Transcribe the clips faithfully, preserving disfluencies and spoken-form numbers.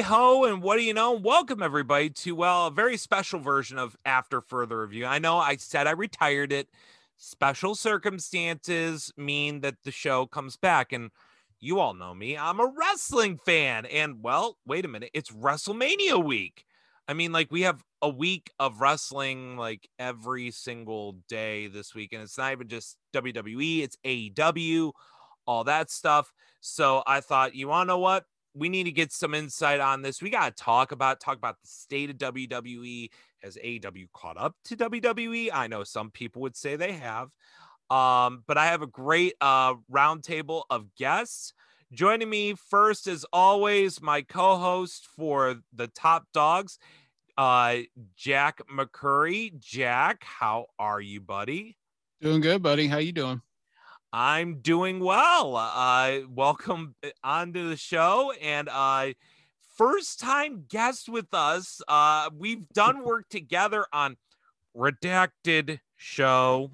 ho, and what do you know? Welcome everybody to, well, a very special version of After Further Review. I know I said I retired it. Special circumstances mean that the show comes back, and you all know me. I'm a wrestling fan, and well, wait a minute. It's WrestleMania week. I mean, like, we have a week of wrestling like every single day this week, and it's not even just W W E, it's A E W, all that stuff. So I thought, you want to know what? We need to get some insight on this. We got to talk about talk about the state of W W E. Has A E W caught up to W W E? I know some people would say they have. Um, but I have a great uh, roundtable of guests. Joining me first, as always, my co-host for the Top Dogs, uh, Jack McCurry. Jack, how are you, buddy? Doing good, buddy. How you doing? I'm doing well. Uh, welcome onto the show, and uh, first time guest with us. Uh, we've done work together on Redacted Show.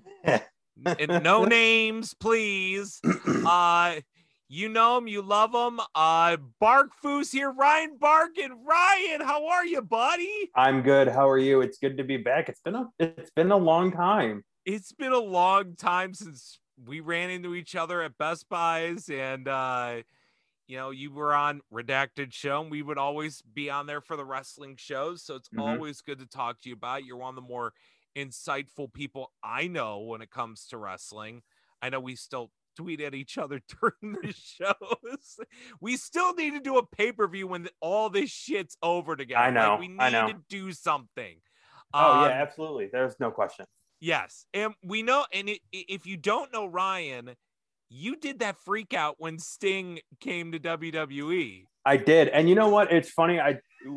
No names, please. Uh, you know him, you love him. Uh, Barkfoo's here. Ryan Barkin. Ryan, how are you, buddy? I'm good. How are you? It's good to be back. It's been a it's been a long time. It's been a long time since we ran into each other at Best Buys, and uh you know, you were on Redacted Show, and we would always be on there for the wrestling shows, so it's mm-hmm. always good to talk to you about it. You're one of the more insightful people I know when it comes to wrestling. I know we still tweet at each other during the shows. We still need to do a pay-per-view when all this shit's over together. I know. Like, we need I know. to do something. Oh um, yeah, absolutely. There's no question. Yes, and we know, and it, if you don't know Ryan, you did that freak out when Sting came to W W E. I did, and you know what? It's funny. I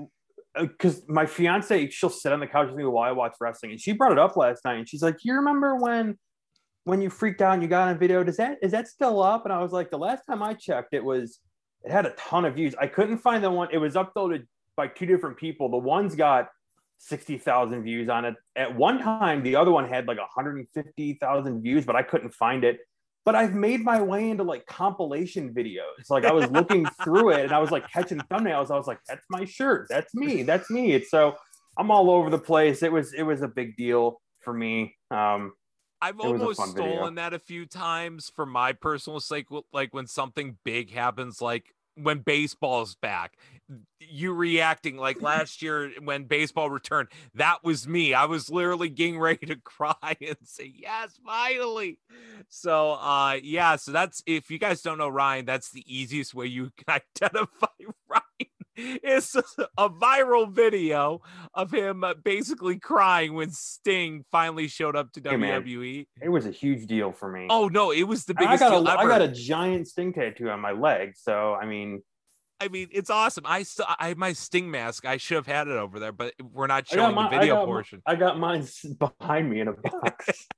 because my fiance, she'll sit on the couch with me while I watch wrestling, and she brought it up last night, and she's like, "You remember when when you freaked out and you got on video? Does that is that still up?" And I was like, "The last time I checked, it was it had a ton of views. I couldn't find the one. It was uploaded by two different people. The one's got sixty thousand views on it. At one time, the other one had like one hundred fifty thousand views, but I couldn't find it. But I've made my way into like compilation videos. Like I was looking through it and I was like catching thumbnails. I was like, that's my shirt. That's me. That's me. It's so I'm all over the place. It was, it was a big deal for me. Um, I've almost stolen that a few times for my personal sake. Like when something big happens, like when baseball's back, you reacting like last year when baseball returned, that was me. I was literally getting ready to cry and say, yes, finally. So, uh, yeah, so that's, if you guys don't know Ryan, that's the easiest way you can identify Ryan. It's a viral video of him basically crying when Sting finally showed up to hey, W W E. Man, it was a huge deal for me. Oh no, it was the biggest I got deal a, ever. I got a giant Sting tattoo on my leg, so I mean, I mean, it's awesome. I still, I have my Sting mask. I should have had it over there, but we're not showing my, the video I portion. I got mine behind me in a box.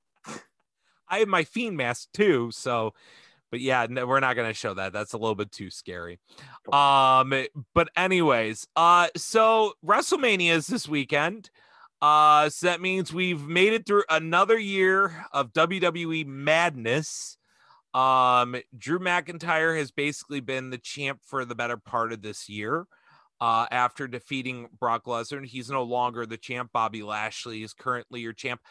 I have my Fiend mask too, so. But yeah, no, we're not going to show that. That's a little bit too scary. Um, but anyways, uh, so WrestleMania is this weekend. Uh, so that means we've made it through another year of W W E madness. Um, Drew McIntyre has basically been the champ for the better part of this year. Uh, after defeating Brock Lesnar, he's no longer the champ. Bobby Lashley is currently your champ.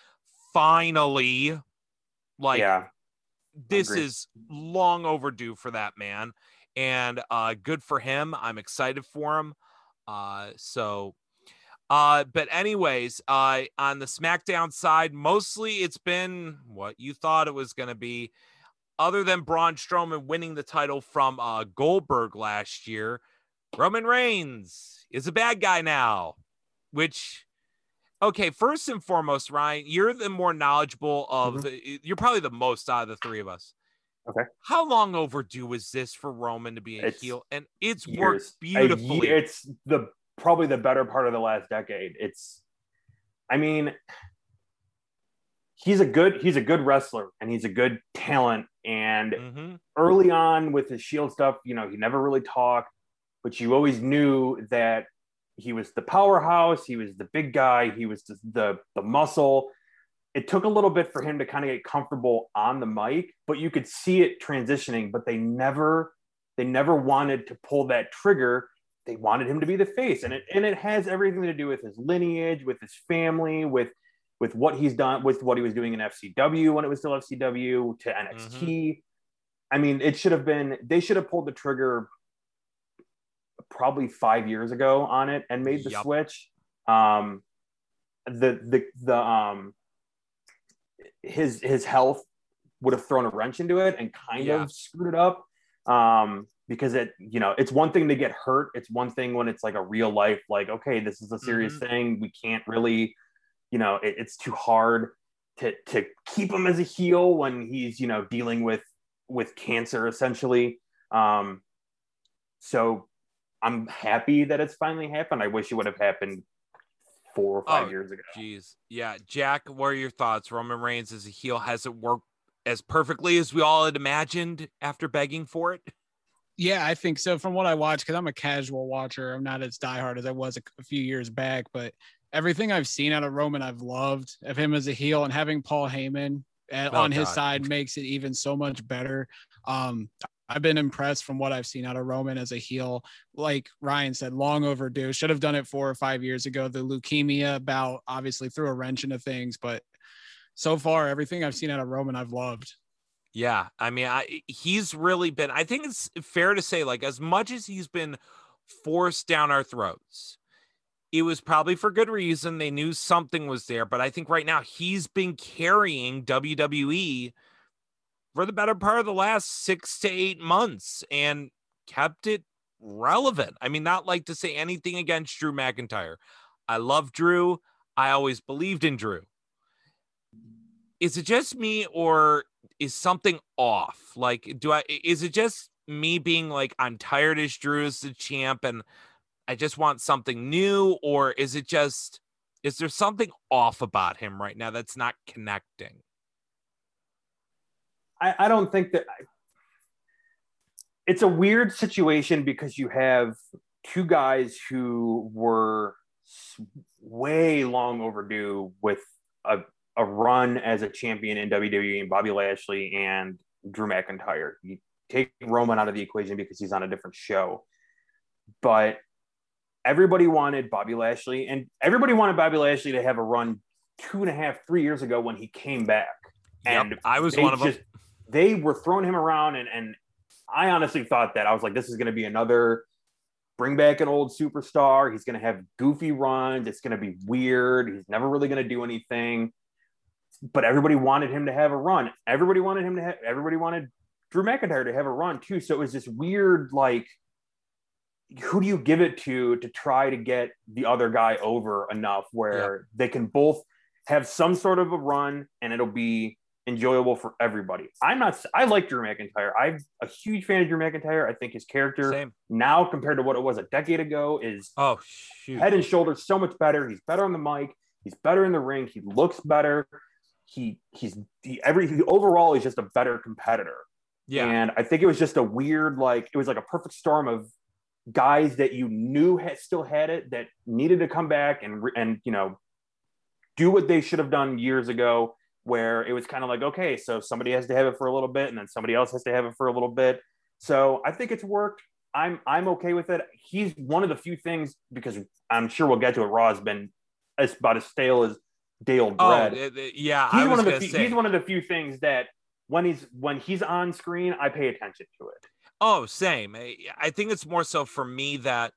Finally, like. Yeah. This is long overdue for that man, and uh, good for him. I'm excited for him. Uh, so, uh, but anyways, uh, on the SmackDown side, mostly it's been what you thought it was going to be, other than Braun Strowman winning the title from uh, Goldberg last year. Roman Reigns is a bad guy now, which... Okay, first and foremost, Ryan, you're the more knowledgeable of mm-hmm. the, you're probably the most out of the three of us. Okay. How long overdue was this for Roman to be a it's heel? And it's years. worked beautifully. Year, it's the probably the better part of the last decade. It's, I mean, he's a good he's a good wrestler and he's a good talent. And mm-hmm. early on with his Shield stuff, you know, he never really talked, but you always knew that he was the powerhouse. He was the big guy. He was the, the, the muscle. It took a little bit for him to kind of get comfortable on the mic, but you could see it transitioning, but they never, they never wanted to pull that trigger they wanted him to be the face, and it and it has everything to do with his lineage, with his family, with with what he's done, with what he was doing in F C W when it was still F C W to N X T. Mm-hmm. I mean, it should have been, they should have pulled the trigger probably five years ago on it and made the yep. switch. Um, the, the, the, um, his, his health would have thrown a wrench into it and kind yeah. of screwed it up. Um, because it, you know, it's one thing to get hurt. It's one thing when it's like a real life, like, okay, this is a serious mm-hmm. thing. We can't really, you know, it, it's too hard to, to keep him as a heel when he's, you know, dealing with, with cancer essentially. Um, so I'm happy that it's finally happened. I wish it would have happened four or five oh, years ago. Geez. Yeah. Jack, what are your thoughts? Roman Reigns as a heel, has it worked as perfectly as we all had imagined after begging for it? Yeah, I think so. From what I watch, because I'm a casual watcher, I'm not as diehard as I was a, a few years back, but everything I've seen out of Roman, I've loved. Of him as a heel, and having Paul Heyman at, oh, on his God. side makes it even so much better. Um, I've been impressed from what I've seen out of Roman as a heel. Like Ryan said, long overdue. Should have done it four or five years ago. The leukemia bout obviously threw a wrench into things, but so far, everything I've seen out of Roman, I've loved. Yeah, I mean, I, he's really been, I think it's fair to say, like, as much as he's been forced down our throats, it was probably for good reason. They knew something was there, but I think right now he's been carrying W W E for the better part of the last six to eight months and kept it relevant. I mean, not like to say anything against Drew McIntyre. I love Drew. I always believed in Drew. Is it just me, or is something off? Like, do I, is it just me being like, I'm tired as Drew as the champ and I just want something new? Or is it just, is there something off about him right now that's not connecting? I, I don't think that I, it's a weird situation because you have two guys who were way long overdue with a, a run as a champion in W W E, and Bobby Lashley and Drew McIntyre. You take Roman out of the equation because he's on a different show, but everybody wanted Bobby Lashley, and everybody wanted Bobby Lashley to have a run two and a half, three years ago when he came back. Yep, and I was one of just, them. They were throwing him around, and, and I honestly thought that. I was like, this is going to be another bring back an old superstar. He's going to have goofy runs. It's going to be weird. He's never really going to do anything. But everybody wanted him to have a run. Everybody wanted him to have, everybody wanted Drew McIntyre to have a run too. So it was this weird, like, who do you give it to to try to get the other guy over enough where yeah. they can both have some sort of a run and it'll be enjoyable for everybody. I'm not, I like Drew McIntyre. I'm a huge fan of Drew McIntyre. I think his character Same. now compared to what it was a decade ago is oh shoot. head and shoulders so much better. He's better on the mic. He's better in the ring. He looks better. He he's he, every he, overall he's just a better competitor. Yeah. And I think it was just a weird, like, it was like a perfect storm of guys that you knew had still had it, that needed to come back and and you know do what they should have done years ago, where it was kind of like, okay, so somebody has to have it for a little bit and then somebody else has to have it for a little bit. So I think it's worked. I'm I'm okay with it. He's one of the few things, because I'm sure we'll get to it, Raw has been as about as stale as day-old bread. Oh, yeah. He's I was one of the gonna few, say. he's one of the few things that when he's when he's on screen, I pay attention to it. Oh, same. I think it's more so for me that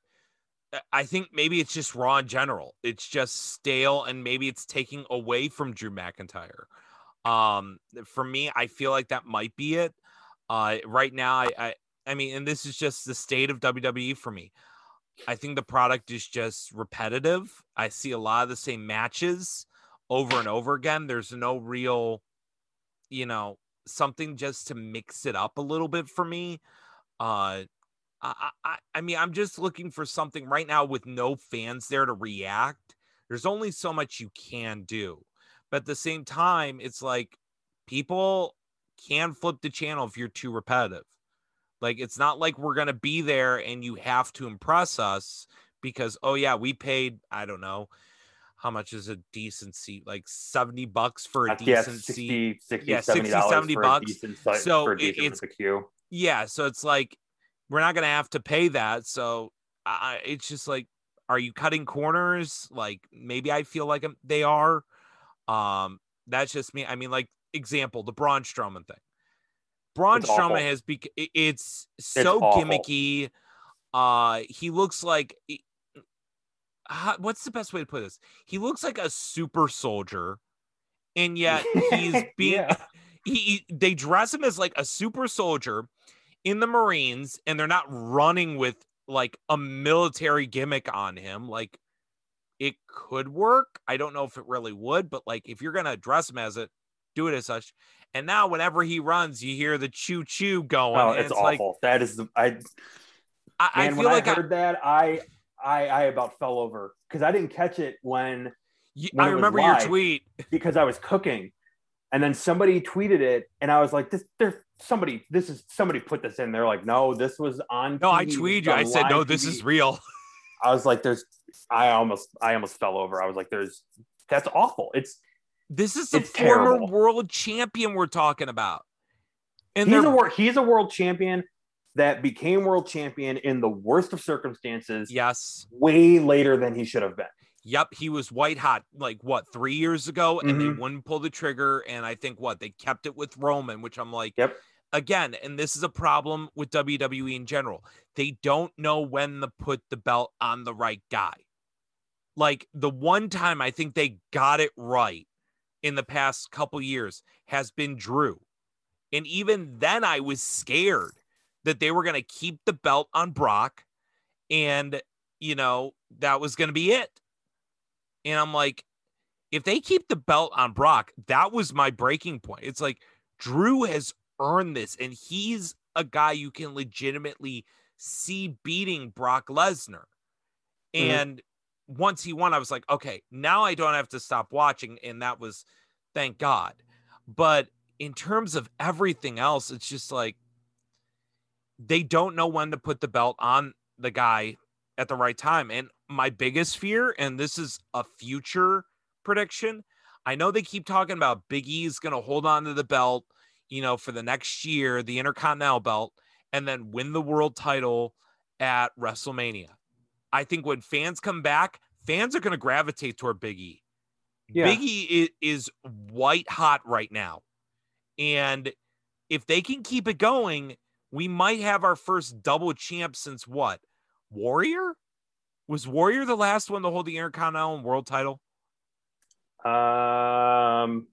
I think maybe it's just Raw in general. It's just stale, and maybe it's taking away from Drew McIntyre. Um, for me, I feel like that might be it. Uh, right now, I, I, I mean, and this is just the state of W W E for me. I think the product is just repetitive. I see a lot of the same matches over and over again. There's no real, you know, something just to mix it up a little bit for me. Uh, I, I, I mean, I'm just looking for something right now with no fans there to react. There's only so much you can do. But at the same time, it's like people can flip the channel if you're too repetitive. Like, it's not like we're going to be there and you have to impress us because, oh, yeah, we paid, I don't know, how much is a decent seat? Like seventy bucks for a yeah, decent sixty, seat. sixty, yeah, sixty, seventy bucks. Decent, so for it, decent it's queue. Yeah, so it's like we're not going to have to pay that. So I, it's just like, are you cutting corners? Like maybe I feel like they are. Um, that's just me. I mean, like example, the Braun Strowman thing. Braun It's Strowman awful. has become. It's so It's awful. gimmicky. Uh, he looks like. Uh, what's the best way to put this? He looks like a super soldier, and yet he's being. Yeah. he, he they dress him as like a super soldier in the Marines, and they're not running with like a military gimmick on him. Like it could work. I don't know if it really would, but like if you're gonna dress him as it, do it as such. And now whenever he runs, you hear the choo choo going. Oh, and it's, it's awful. Like, that is the I. I, I Man, feel when like I heard I, that, I I I about fell over because I didn't catch it when. You, when I it remember was your live tweet because I was cooking, and then somebody tweeted it, and I was like, "This, there's somebody. This is somebody put this in." They're like, "No, this was on." No, T V. I tweeted you. I said, "No, this T V. is real." I was like, "There's." I almost, I almost fell over. I was like, "There's." That's awful. It's. This is the it's former terrible. world champion we're talking about, and he's they're- a world. He's a world champion that became world champion in the worst of circumstances. Yes, way later than he should have been. Yep, he was white hot like what three years ago, and mm-hmm. they wouldn't pull the trigger. And I think what they kept it with Roman, which I'm like, yep. Again, and this is a problem with W W E in general. They don't know when to put the belt on the right guy. Like the one time I think they got it right in the past couple years has been Drew, and even then I was scared that they were going to keep the belt on Brock, and you know that was going to be it. And I'm like, if they keep the belt on Brock, that was my breaking point. It's like Drew has earned this, and he's a guy you can legitimately see beating Brock Lesnar. Mm-hmm. And once he won, I was like, okay, now I don't have to stop watching. And that was, thank God. But in terms of everything else, it's just like they don't know when to put the belt on the guy at the right time. And my biggest fear, and this is a future prediction, I know they keep talking about Big E is going to hold on to the belt, you know, for the next year, the Intercontinental belt, and then win the world title at WrestleMania. I think when fans come back, fans are going to gravitate toward Big E. Yeah. Big E is, is white hot right now. And if they can keep it going, we might have our first double champ since what? Warrior? Was Warrior the last one to hold the Intercontinental and world title? Um,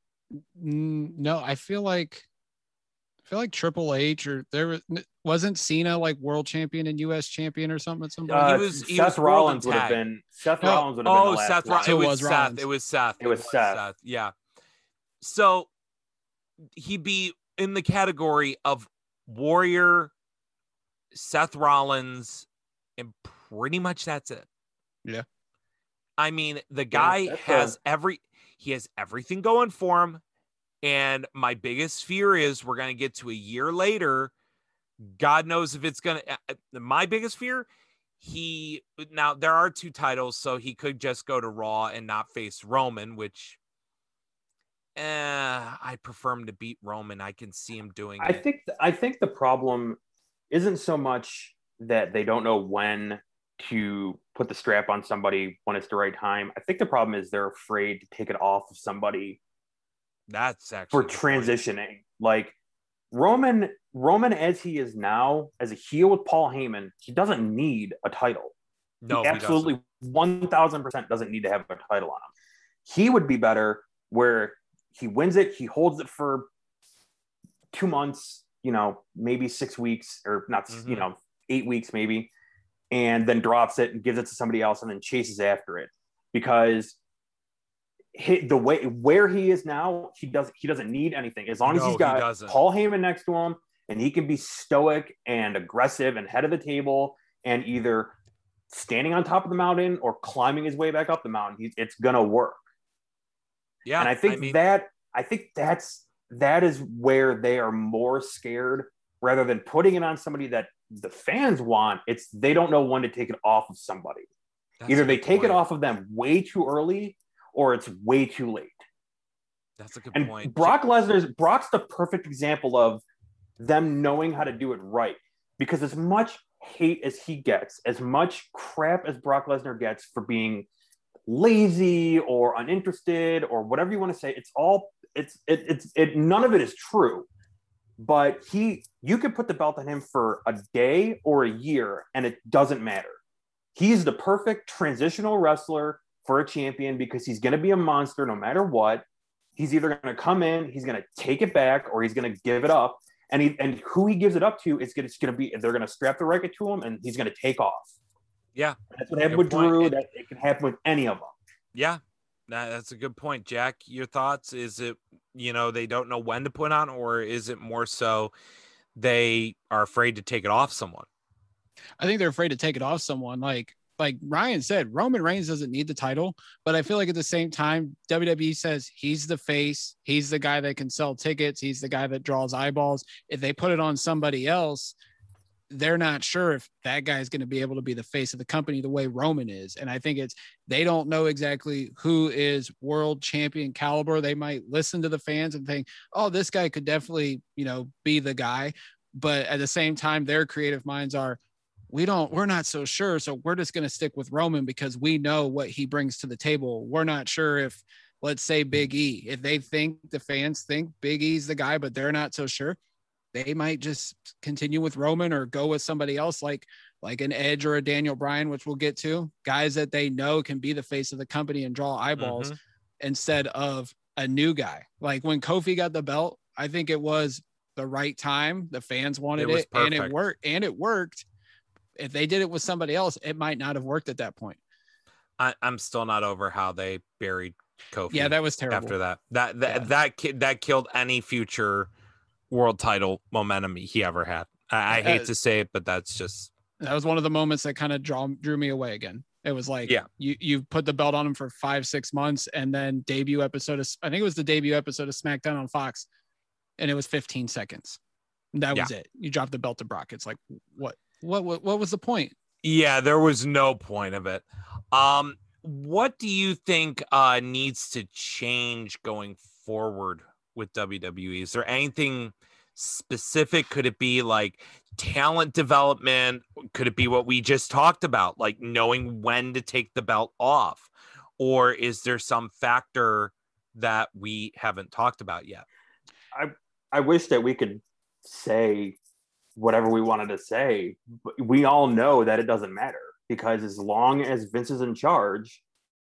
no, I feel like I feel like Triple H or there wasn't Cena like world champion and U S champion or something at some point. Uh, he was. He Seth was Rollins would have been. Seth no. Rollins would have oh, been. Oh, Seth Rollins. It, it was was Seth. Rollins. It was Seth. It was, it was Seth. Seth. Yeah. So he'd be in the category of Warrior, Seth Rollins, and pretty much that's it. Yeah. I mean, the guy yeah, has a... every he has everything going for him. And my biggest fear is we're going to get to a year later. God knows if it's going to, my biggest fear, he, now there are two titles, so he could just go to Raw and not face Roman, which eh, I prefer him to beat Roman. I can see him doing I it. think, I think the problem isn't so much that they don't know when to put the strap on somebody when it's the right time. I think the problem is they're afraid to take it off of somebody. That's actually for transitioning. Like Roman, Roman as he is now, as a heel with Paul Heyman, he doesn't need a title. No, he absolutely one thousand percent doesn't need to have a title on him. He would be better where he wins it, he holds it for two months, you know, maybe six weeks or not, mm-hmm. you know, eight weeks maybe, and then drops it and gives it to somebody else and then chases after it. Because Hit the way where he is now, he doesn't he doesn't need anything as long no, as he's got he Paul Heyman next to him, and he can be stoic and aggressive and head of the table and either standing on top of the mountain or climbing his way back up the mountain. He's, it's gonna work. Yeah, and I think I mean, that I think that's that is where they are more scared rather than putting it on somebody that the fans want. It's they don't know when to take it off of somebody. Either they take point. it off of them way too early, or it's way too late. That's a good and point. Brock Lesnar's Brock's the perfect example of them knowing how to do it right. Because as much hate as he gets, as much crap as Brock Lesnar gets for being lazy or uninterested or whatever you want to say, it's all it's it, it's it none of it is true. But he, you could put the belt on him for a day or a year, and it doesn't matter. He's the perfect transitional wrestler for a champion because he's going to be a monster no matter what. He's either going to come in, he's going to take it back, or he's going to give it up. And he, and who he gives it up to is going to be, they're going to strap the racket to him, and he's going to take off. Yeah, that's what happened with point. Drew. That it can happen with any of them. Yeah, that's a good point, Jack. Your thoughts? Is it, you know, they don't know when to put on, or is it more so they are afraid to take it off someone? I think they're afraid to take it off someone. Like, like Ryan said, Roman Reigns doesn't need the title, but I feel like at the same time, W W E says he's the face. He's the guy that can sell tickets. He's the guy that draws eyeballs. If they put it on somebody else, they're not sure if that guy is going to be able to be the face of the company the way Roman is. And I think it's, they don't know exactly who is world champion caliber. They might listen to the fans and think, oh, this guy could definitely, you know, be the guy. But at the same time, their creative minds are, we don't, we're not so sure. So we're just going to stick with Roman because we know what he brings to the table. We're not sure if, let's say Big E, if they think the fans think Big E's the guy, but they're not so sure, they might just continue with Roman or go with somebody else like, like an Edge or a Daniel Bryan, which we'll get to, guys that they know can be the face of the company and draw eyeballs mm-hmm. instead of a new guy. Like when Kofi got the belt, I think it was the right time. The fans wanted it, it and it worked and it worked. If they did it with somebody else, it might not have worked at that point. I, I'm still not over how they buried Kofi. Yeah, that was terrible. After that, that, that, yeah. that, that, that killed any future world title momentum he ever had. I, I hate uh, to say it, but that's just, that was one of the moments that kind of draw, drew me away again. It was like, yeah, you, you put the belt on him for five, six months and then debut episode of, I think it was the debut episode of SmackDown on Fox, and it was fifteen seconds. That was yeah. it. You dropped the belt to Brock. It's like, what, what, what, what was the point? Yeah, there was no point of it. Um, what do you think uh, needs to change going forward with W W E? Is there anything specific? Could it be like talent development? Could it be what we just talked about, like knowing when to take the belt off? Or is there some factor that we haven't talked about yet? I I wish that we could say whatever we wanted to say, but we all know that it doesn't matter, because as long as Vince is in charge,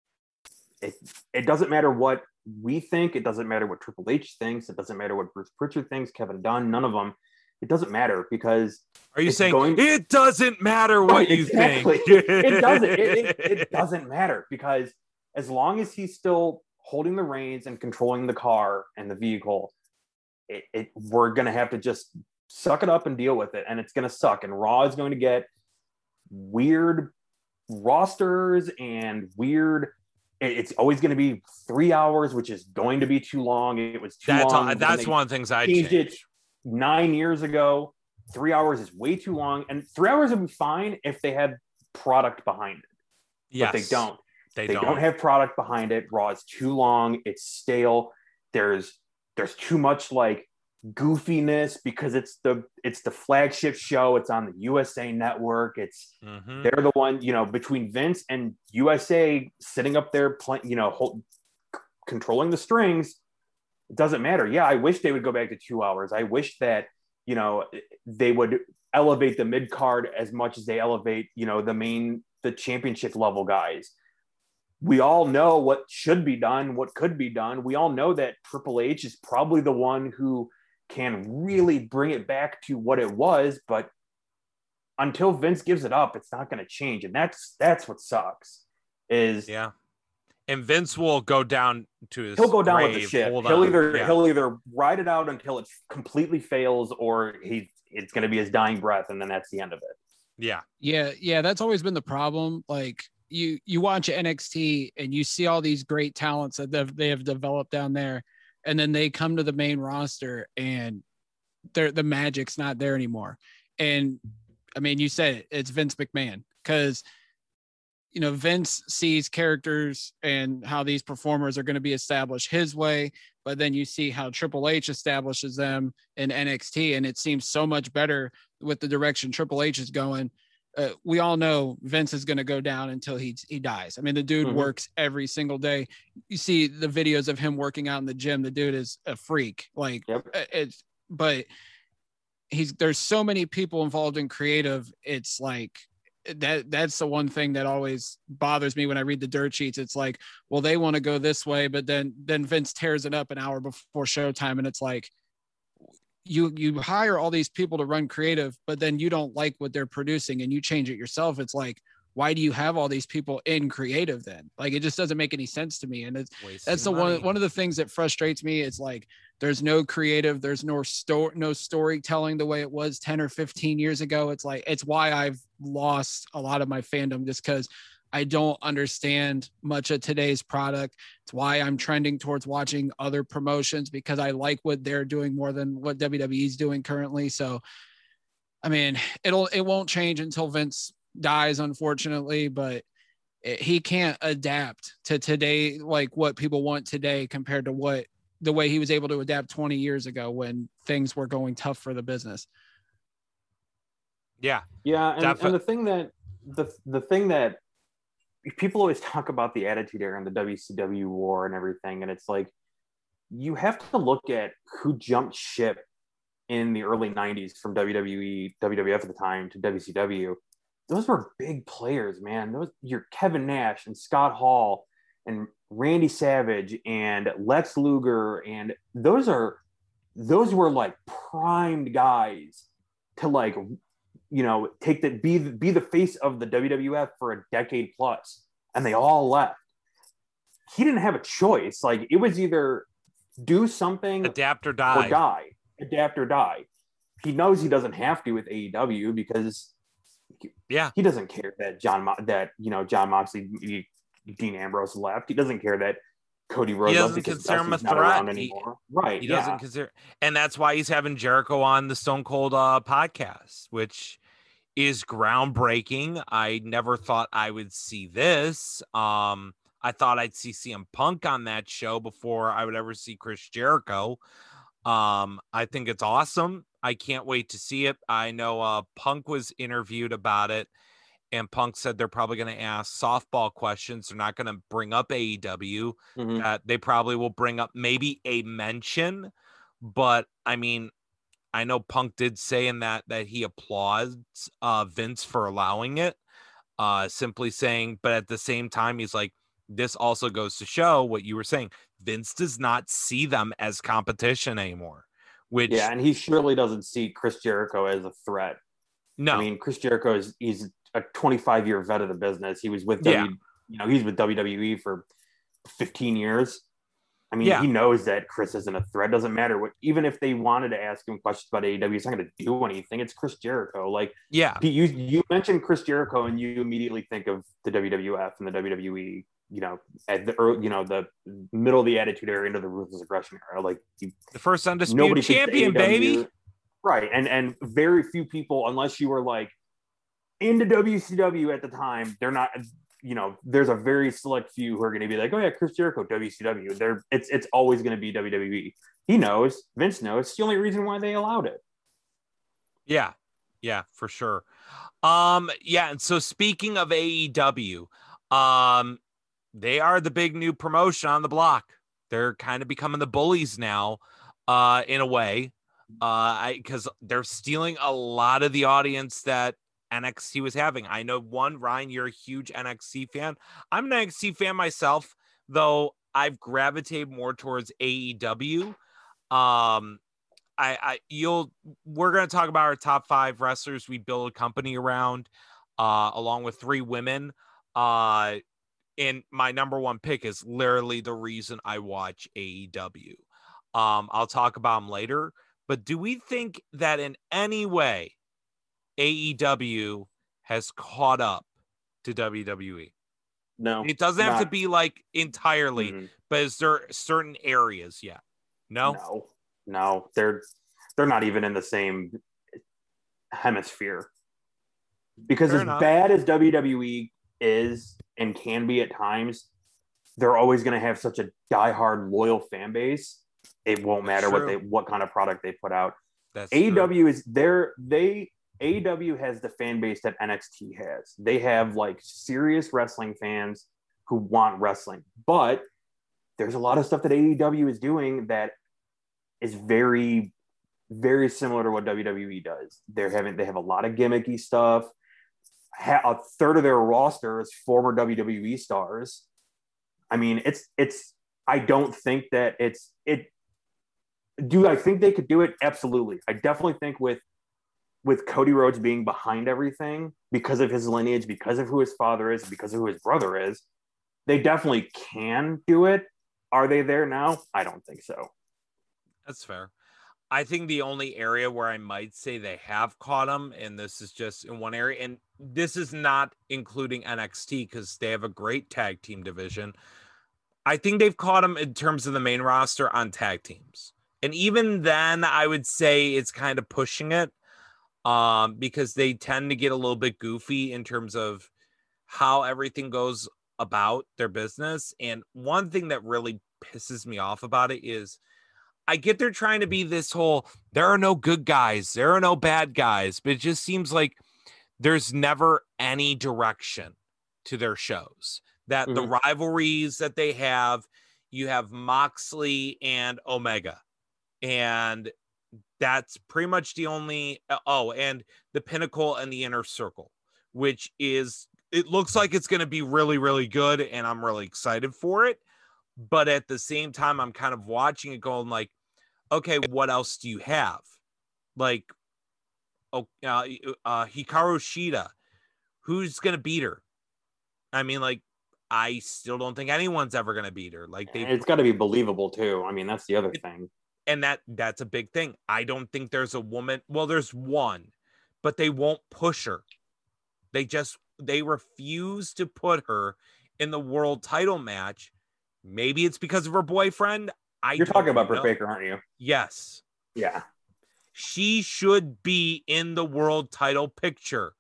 it it doesn't matter what we think. It doesn't matter what Triple H thinks. It doesn't matter what Bruce Pritchard thinks, Kevin Dunn, none of them. It doesn't matter, because are you saying going... it doesn't matter what right, you exactly. think? it doesn't. It, it, it doesn't matter, because as long as he's still holding the reins and controlling the car and the vehicle, it, it we're gonna have to just suck it up and deal with it, and it's gonna suck. And Raw is going to get weird rosters and weird. It's always going to be three hours, which is going to be too long. It was too that's long. A, that's one of the things I changed changed. it nine years ago. Three hours is way too long, and three hours would be fine if they had product behind it. Yes, but they don't. They, they don't. don't have product behind it. Raw is too long. It's stale. There's there's too much like goofiness because it's the it's the flagship show. It's on the U S A Network. It's mm-hmm. they're the one, you know, between Vince and U S A sitting up there playing, you know, hold, c- controlling the strings. It doesn't matter. Yeah, I wish they would go back to two hours. I wish that, you know, they would elevate the mid card as much as they elevate, you know, the main the championship level guys. We all know what should be done, what could be done. We all know that Triple H is probably the one who can really bring it back to what it was, but until Vince gives it up, it's not going to change. And that's, that's what sucks is yeah. And Vince will go down to his he'll go down grave. with the ship. Hold he'll on. either, yeah. he'll either ride it out until it completely fails, or he it's going to be his dying breath. And then that's the end of it. Yeah. Yeah. Yeah. That's always been the problem. Like you, you watch N X T and you see all these great talents that they've, they have developed down there. And then they come to the main roster and they're, the magic's not there anymore. And I mean, you said it, it's Vince McMahon, because you know, Vince sees characters and how these performers are going to be established his way, but then you see how Triple H establishes them in N X T, and it seems so much better with the direction Triple H is going. Uh, we all know Vince is going to go down until he he dies. I mean, the dude mm-hmm. works every single day. You see the videos of him working out in the gym. The dude is a freak. Like yep. it's, but he's there's so many people involved in creative. It's like that. That's the one thing that always bothers me when I read the dirt sheets. It's like, well, they want to go this way, but then then Vince tears it up an hour before showtime, and it's like, you you hire all these people to run creative, but then you don't like what they're producing and you change it yourself. It's like, why do you have all these people in creative then? Like, it just doesn't make any sense to me. And it's Wasting that's the money. one one of the things that frustrates me. It's like there's no creative, there's no story, no storytelling the way it was ten or fifteen years ago. It's like, it's why I've lost a lot of my fandom, just because I don't understand much of today's product. It's why I'm trending towards watching other promotions, because I like what they're doing more than what W W E is doing currently. So, I mean, it'll, it won't change until Vince dies, unfortunately, but it, he can't adapt to today, like what people want today compared to what the way he was able to adapt twenty years ago when things were going tough for the business. Yeah. Yeah. And, and the thing that, the, the thing that, people always talk about the Attitude Era and the W C W war and everything. And it's like, you have to look at who jumped ship in the early nineties from W W E, W W F at the time, to W C W. Those were big players, man. Those, you're Kevin Nash and Scott Hall and Randy Savage and Lex Luger. And those are, those were like primed guys to like, you know, take that, be, be the face of the W W F for a decade plus, and they all left. He didn't have a choice. Like, it was either do something, adapt or die, or die, adapt or die. He knows he doesn't have to with A E W because yeah, he doesn't care that John, that, you know, John Moxley, Dean Ambrose left. He doesn't care that Cody Rhodes, he doesn't consider him a threat anymore. He, right. He yeah. doesn't consider, and that's why he's having Jericho on the Stone Cold uh, podcast, which is groundbreaking. I never thought I would see this. Um, I thought I'd see C M Punk on that show before I would ever see Chris Jericho. Um, I think it's awesome. I can't wait to see it. I know uh, Punk was interviewed about it, and Punk said they're probably going to ask softball questions. They're not going to bring up A E W. Mm-hmm. Uh, they probably will bring up maybe a mention, but I mean, I know Punk did say in that that he applauds uh, Vince for allowing it, uh, simply saying, but at the same time, he's like, this also goes to show what you were saying. Vince does not see them as competition anymore. Which, yeah, and he surely doesn't see Chris Jericho as a threat. No, I mean, Chris Jericho is he's a twenty-five year vet of the business. He was with yeah. W, you know, he's with W W E for fifteen years. I mean, yeah. he knows that Chris isn't a threat. Doesn't matter what, even if they wanted to ask him questions about A E W, he's not going to do anything. It's Chris Jericho. Like, yeah, you you mentioned Chris Jericho, and you immediately think of the W W F and the W W E. You know, at the early, you know, the middle of the Attitude Era into the Ruthless Aggression Era, like you, the first undisputed champion, baby. Right, and and very few people, unless you were like into W C W at the time, they're not. You know, there's a very select few who are going to be like, oh yeah, Chris Jericho, W C W. They're it's it's always going to be W W E. He knows, Vince knows. It's the only reason why they allowed it. Yeah, yeah, for sure. Um, yeah, and so speaking of A E W, um. they are the big new promotion on the block. They're kind of becoming the bullies now, uh, in a way, uh, because they're stealing a lot of the audience that N X T was having. I know, one, Ryan, you're a huge N X T fan. I'm an N X T fan myself, though I've gravitated more towards A E W. Um, I, I you'll we're gonna talk about our top five wrestlers we build a company around, uh, along with three women. Uh. And my number one pick is literally the reason I watch A E W. Um, I'll talk about them later. But do we think that in any way A E W has caught up to W W E? No. It doesn't have not. to be like entirely, mm-hmm. but is there certain areas yet? No? No. No. They're they're not even in the same hemisphere. Because Fair as enough. bad as W W E is and can be at times, they're always going to have such a diehard loyal fan base. It won't matter what they what kind of product they put out. That's A E W true. is there. They A E W has the fan base that N X T has. They have like serious wrestling fans who want wrestling, but there's a lot of stuff that A E W is doing that is very, very similar to what W W E does. They're having they have a lot of gimmicky stuff. A third of their roster is former W W E stars. I mean, it's it's. I don't think that it's it. Do I think they could do it? Absolutely. I definitely think with with Cody Rhodes being behind everything because of his lineage, because of who his father is, because of who his brother is, they definitely can do it. Are they there now? I don't think so. That's fair. I think the only area where I might say they have caught them, and this is just in one area, and this is not including N X T because they have a great tag team division. I think they've caught them in terms of the main roster on tag teams. And even then, I would say it's kind of pushing it um, because they tend to get a little bit goofy in terms of how everything goes about their business. And one thing that really pisses me off about it is I get they're trying to be this whole, there are no good guys, there are no bad guys, but it just seems like there's never any direction to their shows. That mm-hmm. the rivalries that they have, you have Moxley and Omega. And that's pretty much the only, oh, and the Pinnacle and the Inner Circle, which is, it looks like it's going to be really, really good. And I'm really excited for it. But at the same time, I'm kind of watching it going like, okay, what else do you have? Like, oh, uh, uh, Hikaru Shida, who's going to beat her? I mean, like, I still don't think anyone's ever going to beat her. Like, they, it's got to be believable too. I mean, that's the other thing. And that that's a big thing. I don't think there's a woman. Well, there's one, but they won't push her. They just, they refuse to put her in the world title match. Maybe it's because of her boyfriend. I You're talking about Britt Baker, aren't you? Yes. Yeah. She should be in the world title picture.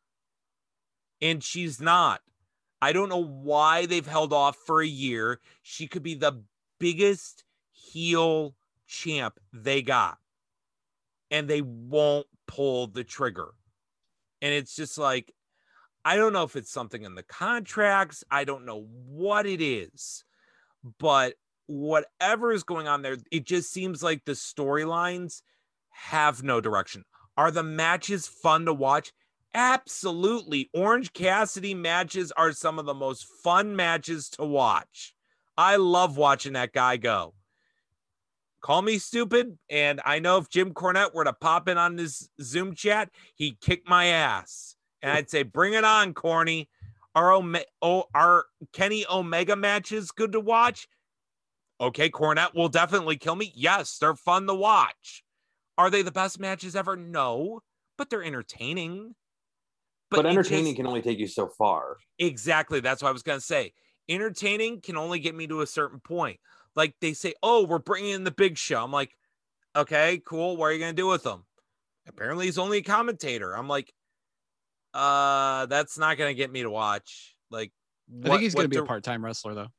And she's not. I don't know why they've held off for a year. She could be the biggest heel champ they got. And they won't pull the trigger. And it's just like, I don't know if it's something in the contracts. I don't know what it is. But whatever is going on there, it just seems like the storylines have no direction. Are the matches fun to watch? Absolutely. Orange Cassidy matches are some of the most fun matches to watch. I love watching that guy go. Call me stupid, and I know if Jim Cornette were to pop in on this Zoom chat, he'd kick my ass. And I'd say, bring it on, Corny. Are, Ome- oh, are Kenny Omega matches good to watch? Okay, Cornette will definitely kill me. Yes, they're fun to watch. Are they the best matches ever? No, but they're entertaining. But, but entertaining just, can only take you so far. Exactly. That's what I was going to say. Entertaining can only get me to a certain point. Like they say, oh, we're bringing in the Big Show. I'm like, okay, cool. What are you going to do with him? Apparently he's only a commentator. I'm like, uh, that's not going to get me to watch. Like, what, I think he's going to be do- a part-time wrestler though.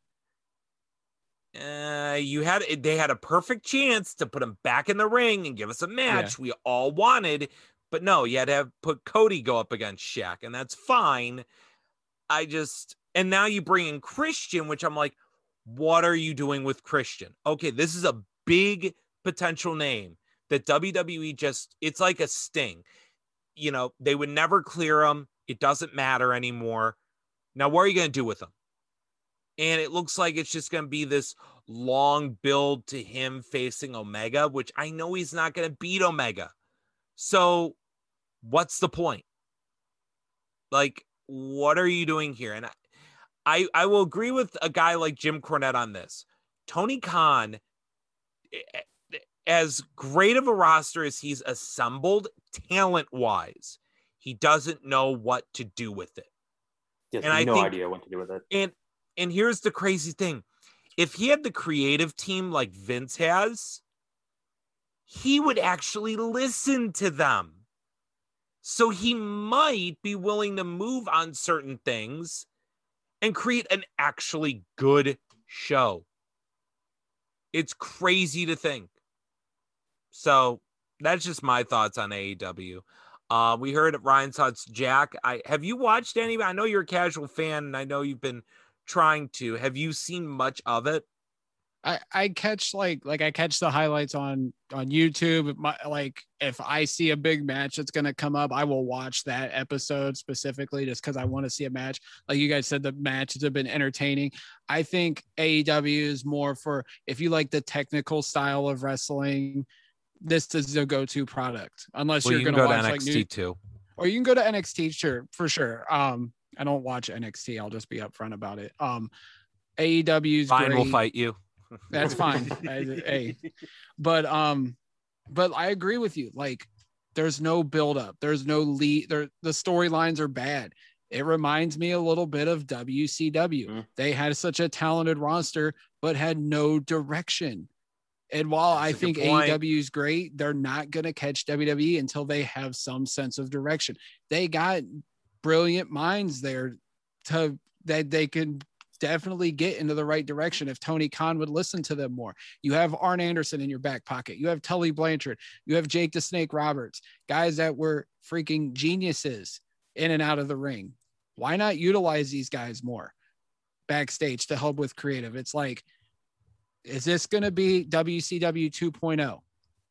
Uh, you had they had a perfect chance to put him back in the ring and give us a match yeah. we all wanted, but no, you had to have put Cody go up against Shaq, and that's fine. I just and now you bring in Christian, which I'm like, what are you doing with Christian? Okay, this is a big potential name that W W E just it's like a sting. You know, they would never clear him. It doesn't matter anymore. Now, what are you going to do with him? And it looks like it's just going to be this long build to him facing Omega, which I know he's not going to beat Omega. So what's the point? Like, what are you doing here? And I, I, I will agree with a guy like Jim Cornette on this. Tony Khan, as great of a roster as he's assembled talent-wise, he doesn't know what to do with it. Yes, and I no think, idea what to do with it. And And here's the crazy thing. If he had the creative team like Vince has, he would actually listen to them. So he might be willing to move on certain things and create an actually good show. It's crazy to think. So that's just my thoughts on A E W. Uh, we heard Ryan's thoughts. Jack, I have you watched any? I know you're a casual fan, and I know you've been trying to. Have you seen much of it? I, I catch like like I catch the highlights on on YouTube. My, like if I see a big match that's gonna come up, I will watch that episode specifically just because I want to see a match. Like you guys said, the matches have been entertaining. I think A E W is more for if you like the technical style of wrestling. This is the go-to product, unless well, you're you gonna go watch to N X T like new, too, or you can go to N X T, sure, for sure. Um, I don't watch N X T. I'll just be upfront about it. Um, A E W's fine, great. we'll fight you. That's fine. I, hey, but um, but I agree with you. Like, there's no build up. There's no lead. There, the storylines are bad. It reminds me a little bit of W C W. Mm. They had such a talented roster, but had no direction. And while That's I think A E W is great, they're not going to catch W W E until they have some sense of direction. They got brilliant minds there to that they can definitely get into the right direction if Tony Khan would listen to them more. You have Arn Anderson in your back pocket. You have Tully Blanchard. You have Jake the Snake Roberts, guys that were freaking geniuses in and out of the ring. Why not utilize these guys more backstage to help with creative? It's like, is this going to be W C W two point oh?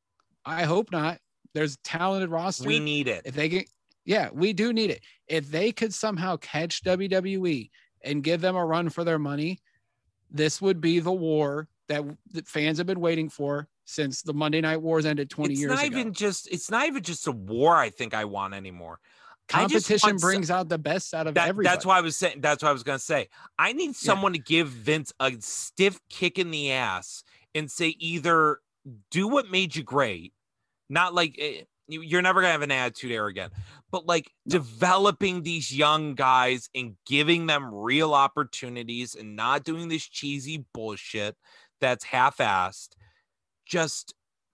I hope not. There's a talented roster. We need it. If they get, yeah, we do need it. If they could somehow catch W W E and give them a run for their money, this would be the war that, that fans have been waiting for since the Monday Night Wars ended twenty it's years not ago. Even just, it's not even just a war I think I want anymore. Competition brings some, out the best out of that, everybody. That's why I was saying, that's what I was going to say. I need someone yeah. to give Vince a stiff kick in the ass and say either do what made you great, not like you're never going to have an attitude era again, but like no. developing these young guys and giving them real opportunities and not doing this cheesy bullshit that's half-assed. Just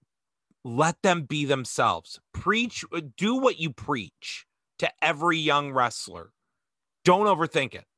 let them be themselves. Preach, do what you preach to every young wrestler. Don't overthink it.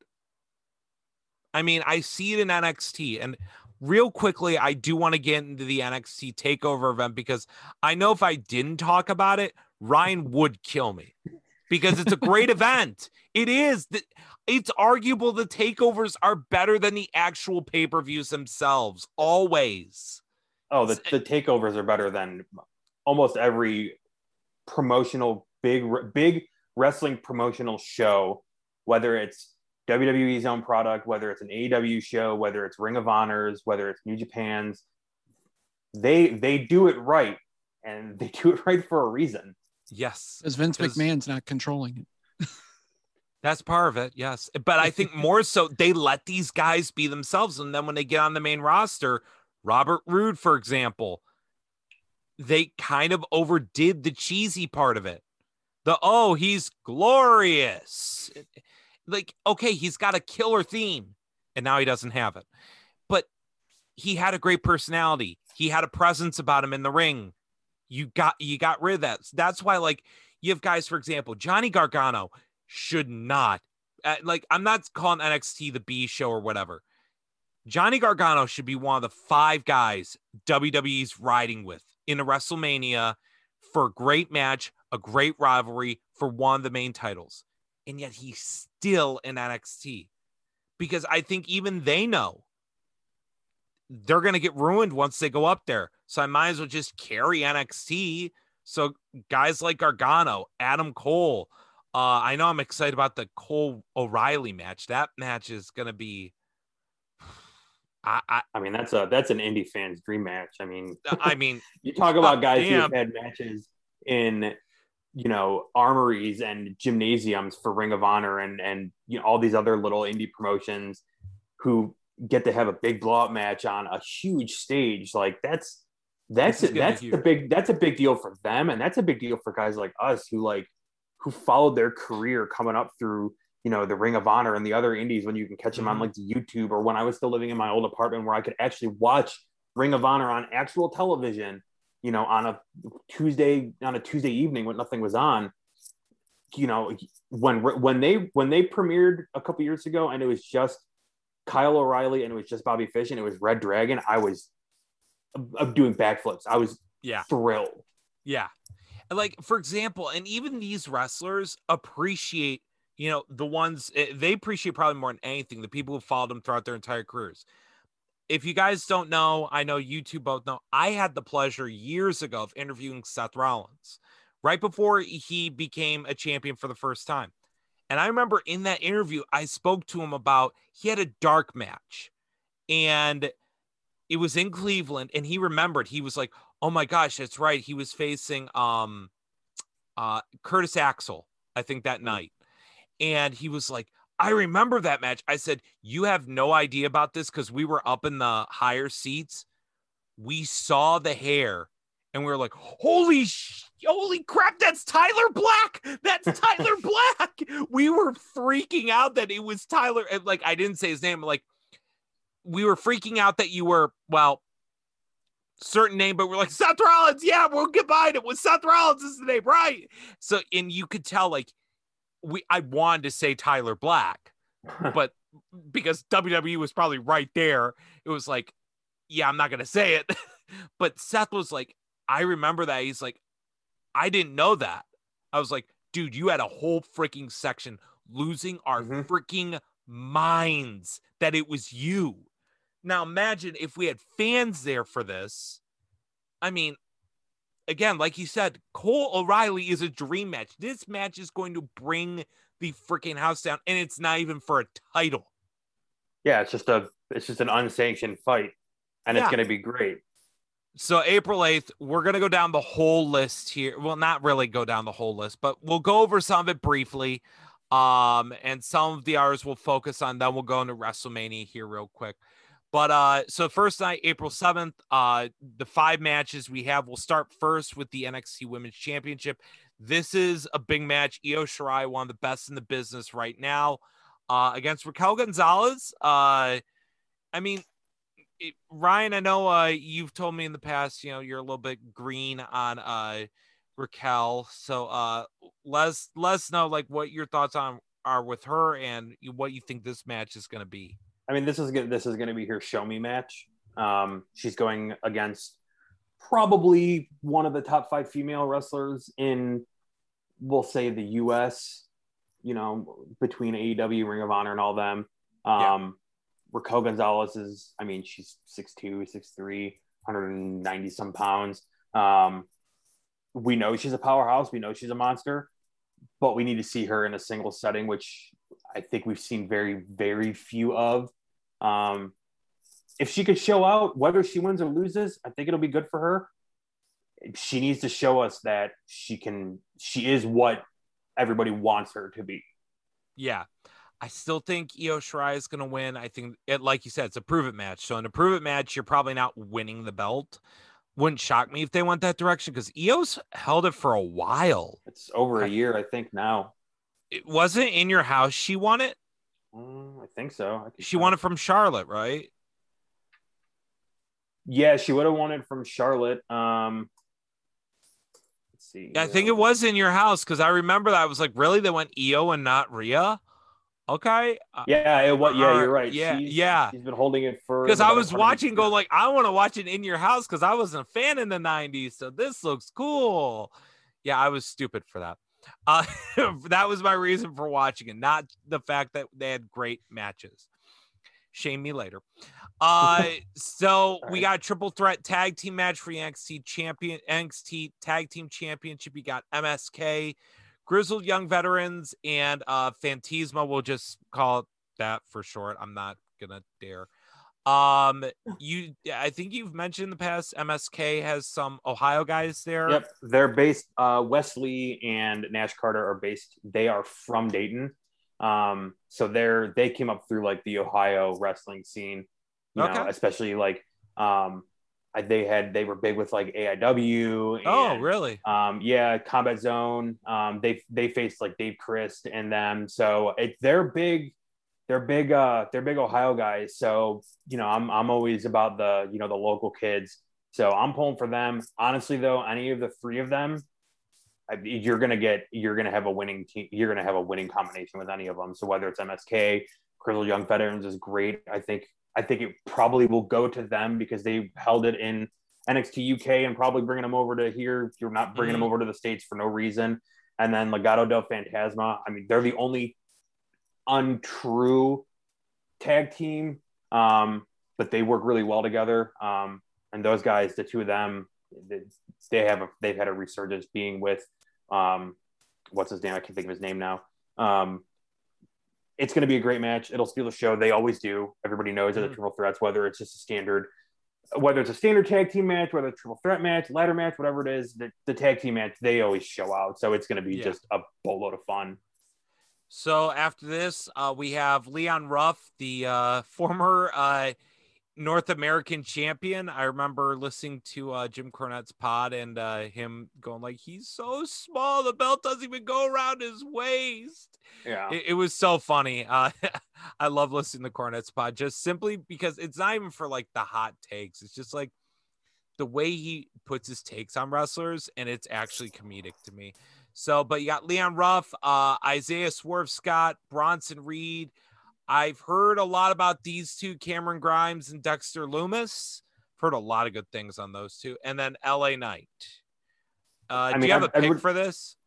I mean, I see it in N X T, and real quickly, I do want to get into the N X T takeover event because I know if I didn't talk about it, Ryan would kill me because it's a great event. It is. It's arguable the takeovers are better than the actual pay-per-views themselves, always. Oh, the, the takeovers are better than almost every promotional, big, big wrestling promotional show, whether it's W W E's own product, whether it's an A E W show, whether it's Ring of Honors, whether it's New Japan's. They they do it right, and they do it right for a reason. Yes. Because Vince McMahon's not controlling it. That's part of it, yes. But I think more so they let these guys be themselves, and then when they get on the main roster, Robert Roode, for example, they kind of overdid the cheesy part of it. The, oh, he's glorious. Like, okay, he's got a killer theme, and now he doesn't have it. But he had a great personality. He had a presence about him in the ring. You got you got rid of that. That's why, like, you have guys, for example, Johnny Gargano should not, uh, like, I'm not calling N X T the B show or whatever. Johnny Gargano should be one of the five guys W W E's riding with in a WrestleMania for a great match, a great rivalry for one of the main titles. And yet he's still in N X T because I think even they know they're going to get ruined once they go up there. So I might as well just carry N X T. So guys like Gargano, Adam Cole, uh, I know I'm excited about the Cole O'Reilly match. That match is going to be, I, I, I mean, that's a, that's an indie fan's dream match. I mean, I mean, you talk about guys damn. who have had matches in, you know, armories and gymnasiums for Ring of Honor and, and, you know, all these other little indie promotions who get to have a big blow up match on a huge stage. Like that's, that's, that's the big, that's a big deal for them. And that's a big deal for guys like us who like, who followed their career coming up through, you know, the Ring of Honor and the other indies when you can catch them mm-hmm. on like YouTube, or when I was still living in my old apartment where I could actually watch Ring of Honor on actual television, you know, on a Tuesday, on a Tuesday evening when nothing was on. you know, when when they when they premiered a couple years ago, and it was just Kyle O'Reilly and it was just Bobby Fish and it was Red Dragon, I was I'm doing backflips. I was yeah thrilled. Yeah. Like, for example, and even these wrestlers appreciate, you know, the ones they appreciate probably more than anything, the people who followed them throughout their entire careers. If you guys don't know, I know you two both know, I had the pleasure years ago of interviewing Seth Rollins right before he became a champion for the first time. And I remember in that interview, I spoke to him about, he had a dark match and it was in Cleveland, and he remembered, he was like, oh my gosh, that's right. He was facing um, uh, Curtis Axel, I think, that night. And he was like, I remember that match. I said, you have no idea about this because we were up in the higher seats. We saw the hair and we were like, holy, sh- holy crap, that's Tyler Black. That's Tyler Black. We were freaking out that it was Tyler. And like, I didn't say his name. Like, we were freaking out that you were, well, certain name, but we're like, Seth Rollins. Yeah, we'll get behind it. With Seth Rollins is the name, right? So, and you could tell, like, we, I wanted to say Tyler Black, but because W W E was probably right there, it was like, yeah, I'm not going to say it. But Seth was like, I remember that. He's like, I didn't know that. I was like, dude, you had a whole freaking section losing our mm-hmm. freaking minds that it was you. Now imagine if we had fans there for this. I mean, again, like you said, Cole O'Reilly is a dream match. This match is going to bring the freaking house down, and it's not even for a title. Yeah, it's just a it's just an unsanctioned fight, and yeah. It's going to be great. So April eighth, we're going to go down the whole list here. Well, not really go down the whole list, but we'll go over some of it briefly. Um, and some of the hours we'll focus on, then we'll go into WrestleMania here real quick. But uh, so first night, April seventh, uh, the five matches we have, we'll start first with the N X T Women's Championship. This is a big match. Io Shirai, one of the best in the business right now, uh, against Raquel Gonzalez. Uh, I mean, it, Ryan, I know uh, you've told me in the past, you know, you're a little bit green on uh, Raquel. So uh, let's, let's know, like, what your thoughts on are with her and what you think this match is going to be. I mean, this is good. This is going to be her show me match. Um, she's going against probably one of the top five female wrestlers in, we'll say, the U S, you know, between A E W, Ring of Honor, and all them. Um, yeah. Raquel Gonzalez is, I mean, she's six two, six three, one hundred ninety some pounds. Um, we know she's a powerhouse. We know she's a monster, but we need to see her in a single setting, which I think we've seen very, very few of. Um, if she could show out, whether she wins or loses, I think it'll be good for her. She needs to show us that she can, she is what everybody wants her to be. Yeah. I still think Io Shirai is going to win. I think it, like you said, it's a prove it match. So in a prove it match, you're probably not winning the belt. Wouldn't shock me if they went that direction because Io's held it for a while. It's over a year, I think now. It wasn't in your house. She won it. Mm, I think so. I she won it from Charlotte, right? Yeah, she would have won it from Charlotte. Um, let's see. I think it was in your house because I remember that. I was like, really? They went Io and not Rhea? Okay. Yeah, it was. Yeah, you're right. Yeah, she's, yeah. She's been holding it for because I was watching, going like, I want to watch it in your house because I wasn't a fan in the nineties. So this looks cool. Yeah, I was stupid for that. Uh, that was my reason for watching it, not the fact that they had great matches. Shame me later. Uh, so right. We got a triple threat tag team match for the N X T champion, N X T tag team championship. You got M S K, Grizzled Young Veterans, and uh, Phantasma. We'll just call it that for short. I'm not gonna dare. Um, you, I think you've mentioned in the past, M S K has some Ohio guys there. Yep, they're based. Uh, Wesley and Nash Carter are based. They are from Dayton. Um, so they're they came up through like the Ohio wrestling scene. You okay. know, especially like um, they had they were big with like A I W. And, oh, really? Um, yeah, Combat Zone. Um, they they faced like Dave Christ and them. So it, they're big. They're big, uh, they're big Ohio guys. So, you know, I'm I'm always about the, you know, the local kids. So I'm pulling for them. Honestly, though, any of the three of them, you're gonna get you're gonna have a winning team. You're gonna have a winning combination with any of them. So whether it's M S K, Grizzled Young Veterans is great. I think I think it probably will go to them because they held it in N X T U K and probably bringing them over to here. You're not bringing mm-hmm. them over to the States for no reason. And then Legado del Fantasma. I mean, they're the only untrue tag team, um, but they work really well together. Um, and those guys, the two of them, they, they have a, they've had a resurgence being with um, what's his name? I can't think of his name now. Um, it's going to be a great match. It'll steal the show. They always do. Everybody knows mm-hmm. that the triple threats, whether it's just a standard, whether it's a standard tag team match, whether it's a triple threat match, ladder match, whatever it is, the, the tag team match, they always show out. So it's going to be yeah. just a boatload of fun. So after this, uh, we have Leon Ruff, the uh, former uh, North American champion. I remember listening to uh, Jim Cornette's pod and uh, him going like, he's so small, the belt doesn't even go around his waist. Yeah, it, it was so funny. Uh, I love listening to Cornette's pod just simply because it's not even for like the hot takes. It's just like the way he puts his takes on wrestlers, and it's actually comedic to me. So, but you got Leon Ruff, uh, Isaiah Swerve Scott, Bronson Reed. I've heard a lot about these two, Cameron Grimes and Dexter Loomis. I've heard a lot of good things on those two. And then L A Knight. Uh, do mean, you have I, a pick I, for this?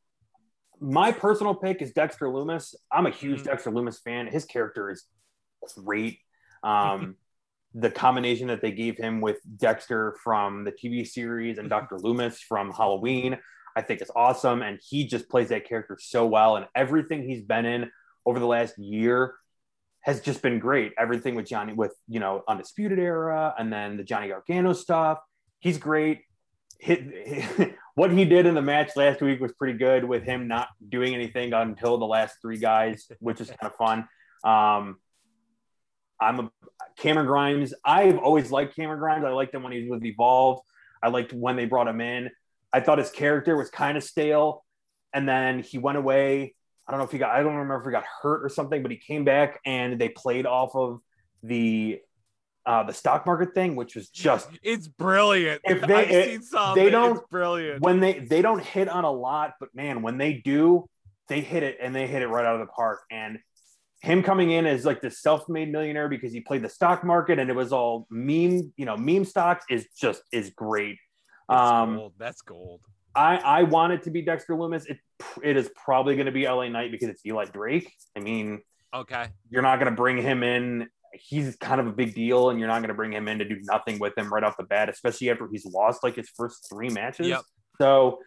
My personal pick is Dexter Loomis. I'm a huge mm-hmm. Dexter Loomis fan. His character is great. Um, the combination that they gave him with Dexter from the T V series and Doctor Loomis from Halloween, I think is awesome. And he just plays that character so well. And everything he's been in over the last year has just been great. Everything with Johnny, with, you know, Undisputed Era, and then the Johnny Gargano stuff. He's great. Hit, hit, what he did in the match last week was pretty good with him not doing anything until the last three guys, which is kind of fun. Um, I'm a Cameron Grimes. I've always liked Cameron Grimes. I liked him when he was with Evolve. I liked when they brought him in. I thought his character was kind of stale. And then he went away. I don't know if he got, I don't remember if he got hurt or something, but he came back and they played off of the, uh, the stock market thing, which was just, it's brilliant. If they, I've it, seen some, they don't, it's brilliant. When they, they don't hit on a lot, but man, when they do, they hit it and they hit it right out of the park. And him coming in as like this self-made millionaire because he played the stock market and it was all meme, you know, meme stocks is just, is great. That's um, gold. That's gold. I, I want it to be Dexter Loomis. It it is probably going to be L A Knight because it's Eli Drake. I mean, okay, you're not going to bring him in. He's kind of a big deal, and you're not going to bring him in to do nothing with him right off the bat, especially after he's lost like his first three matches. Yep. So,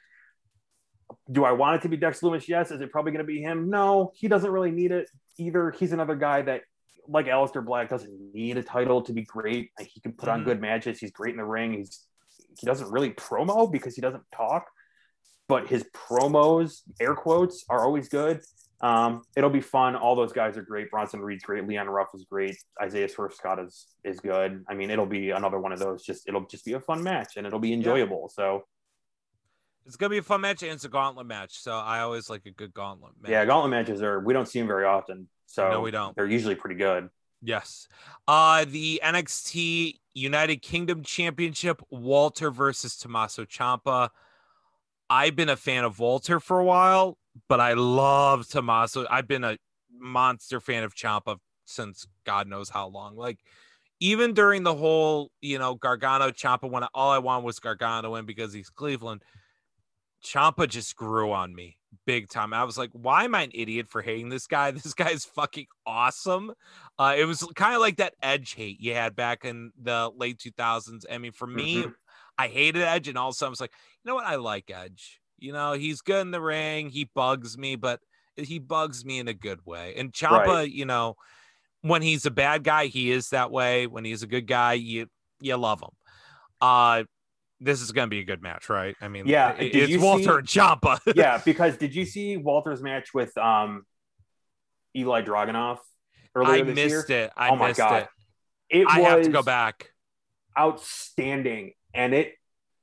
do I want it to be Dexter Loomis? Yes. Is it probably going to be him? No, he doesn't really need it either. He's another guy that, like Aleister Black, doesn't need a title to be great. He can put mm-hmm. on good matches. He's great in the ring. He's He doesn't really promo because he doesn't talk, but his promos, air quotes, are always good. Um, it'll be fun. All those guys are great. Bronson Reed's great. Leon Ruff is great. Isaiah Swerve Scott is is good. I mean, it'll be another one of those. Just it'll just be a fun match and it'll be enjoyable. Yeah. So it's gonna be a fun match and it's a gauntlet match. So I always like a good gauntlet match. Yeah, gauntlet matches are we don't see them very often. So no, we don't. They're usually pretty good. Yes. Uh, the N X T United Kingdom Championship, Walter versus Tommaso Ciampa. I've been a fan of Walter for a while, but I love Tommaso. I've been a monster fan of Ciampa since God knows how long. Like, even during the whole, you know, Gargano Ciampa, when all I wanted was Gargano in because he's Cleveland, Ciampa just grew on me big time. I was like, why am I an idiot for hating this guy? This guy is fucking awesome. Uh, it was kind of like that Edge hate you had back in the late two thousands. I mean, for me, mm-hmm. I hated Edge, and all of a sudden I was like, you know what? I like Edge. You know, he's good in the ring. He bugs me, but he bugs me in a good way. And Ciampa, right. you know, when he's a bad guy, he is that way. When he's a good guy, you you love him. Uh, this is going to be a good match, right? I mean, yeah, it, it's Walter see, and Ciampa. Yeah, because did you see Walter's match with um, Eli Dragunov earlier I this missed year? it. I oh my missed God. it. It I was have to go back. Outstanding. And it,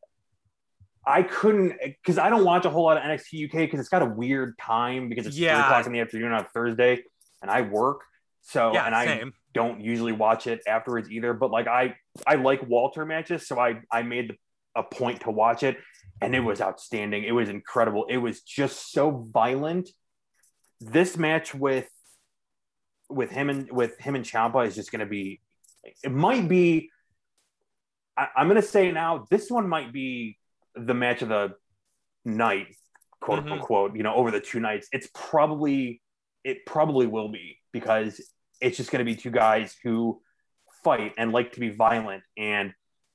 I couldn't, because I don't watch a whole lot of N X T U K because it's got a weird time because it's yeah. three o'clock in the afternoon on Thursday and I work. So, yeah, and I don't usually watch it afterwards either. But like, I, I like Walter matches. So I, I made the a point to watch it, and it was outstanding. It was incredible. It was just so violent. This match with with him and with him and Ciampa is just going to be. It might be. I, I'm going to say now, this one might be the match of the night, quote mm-hmm. unquote. You know, over the two nights, it's probably it probably will be, because it's just going to be two guys who fight and like to be violent, and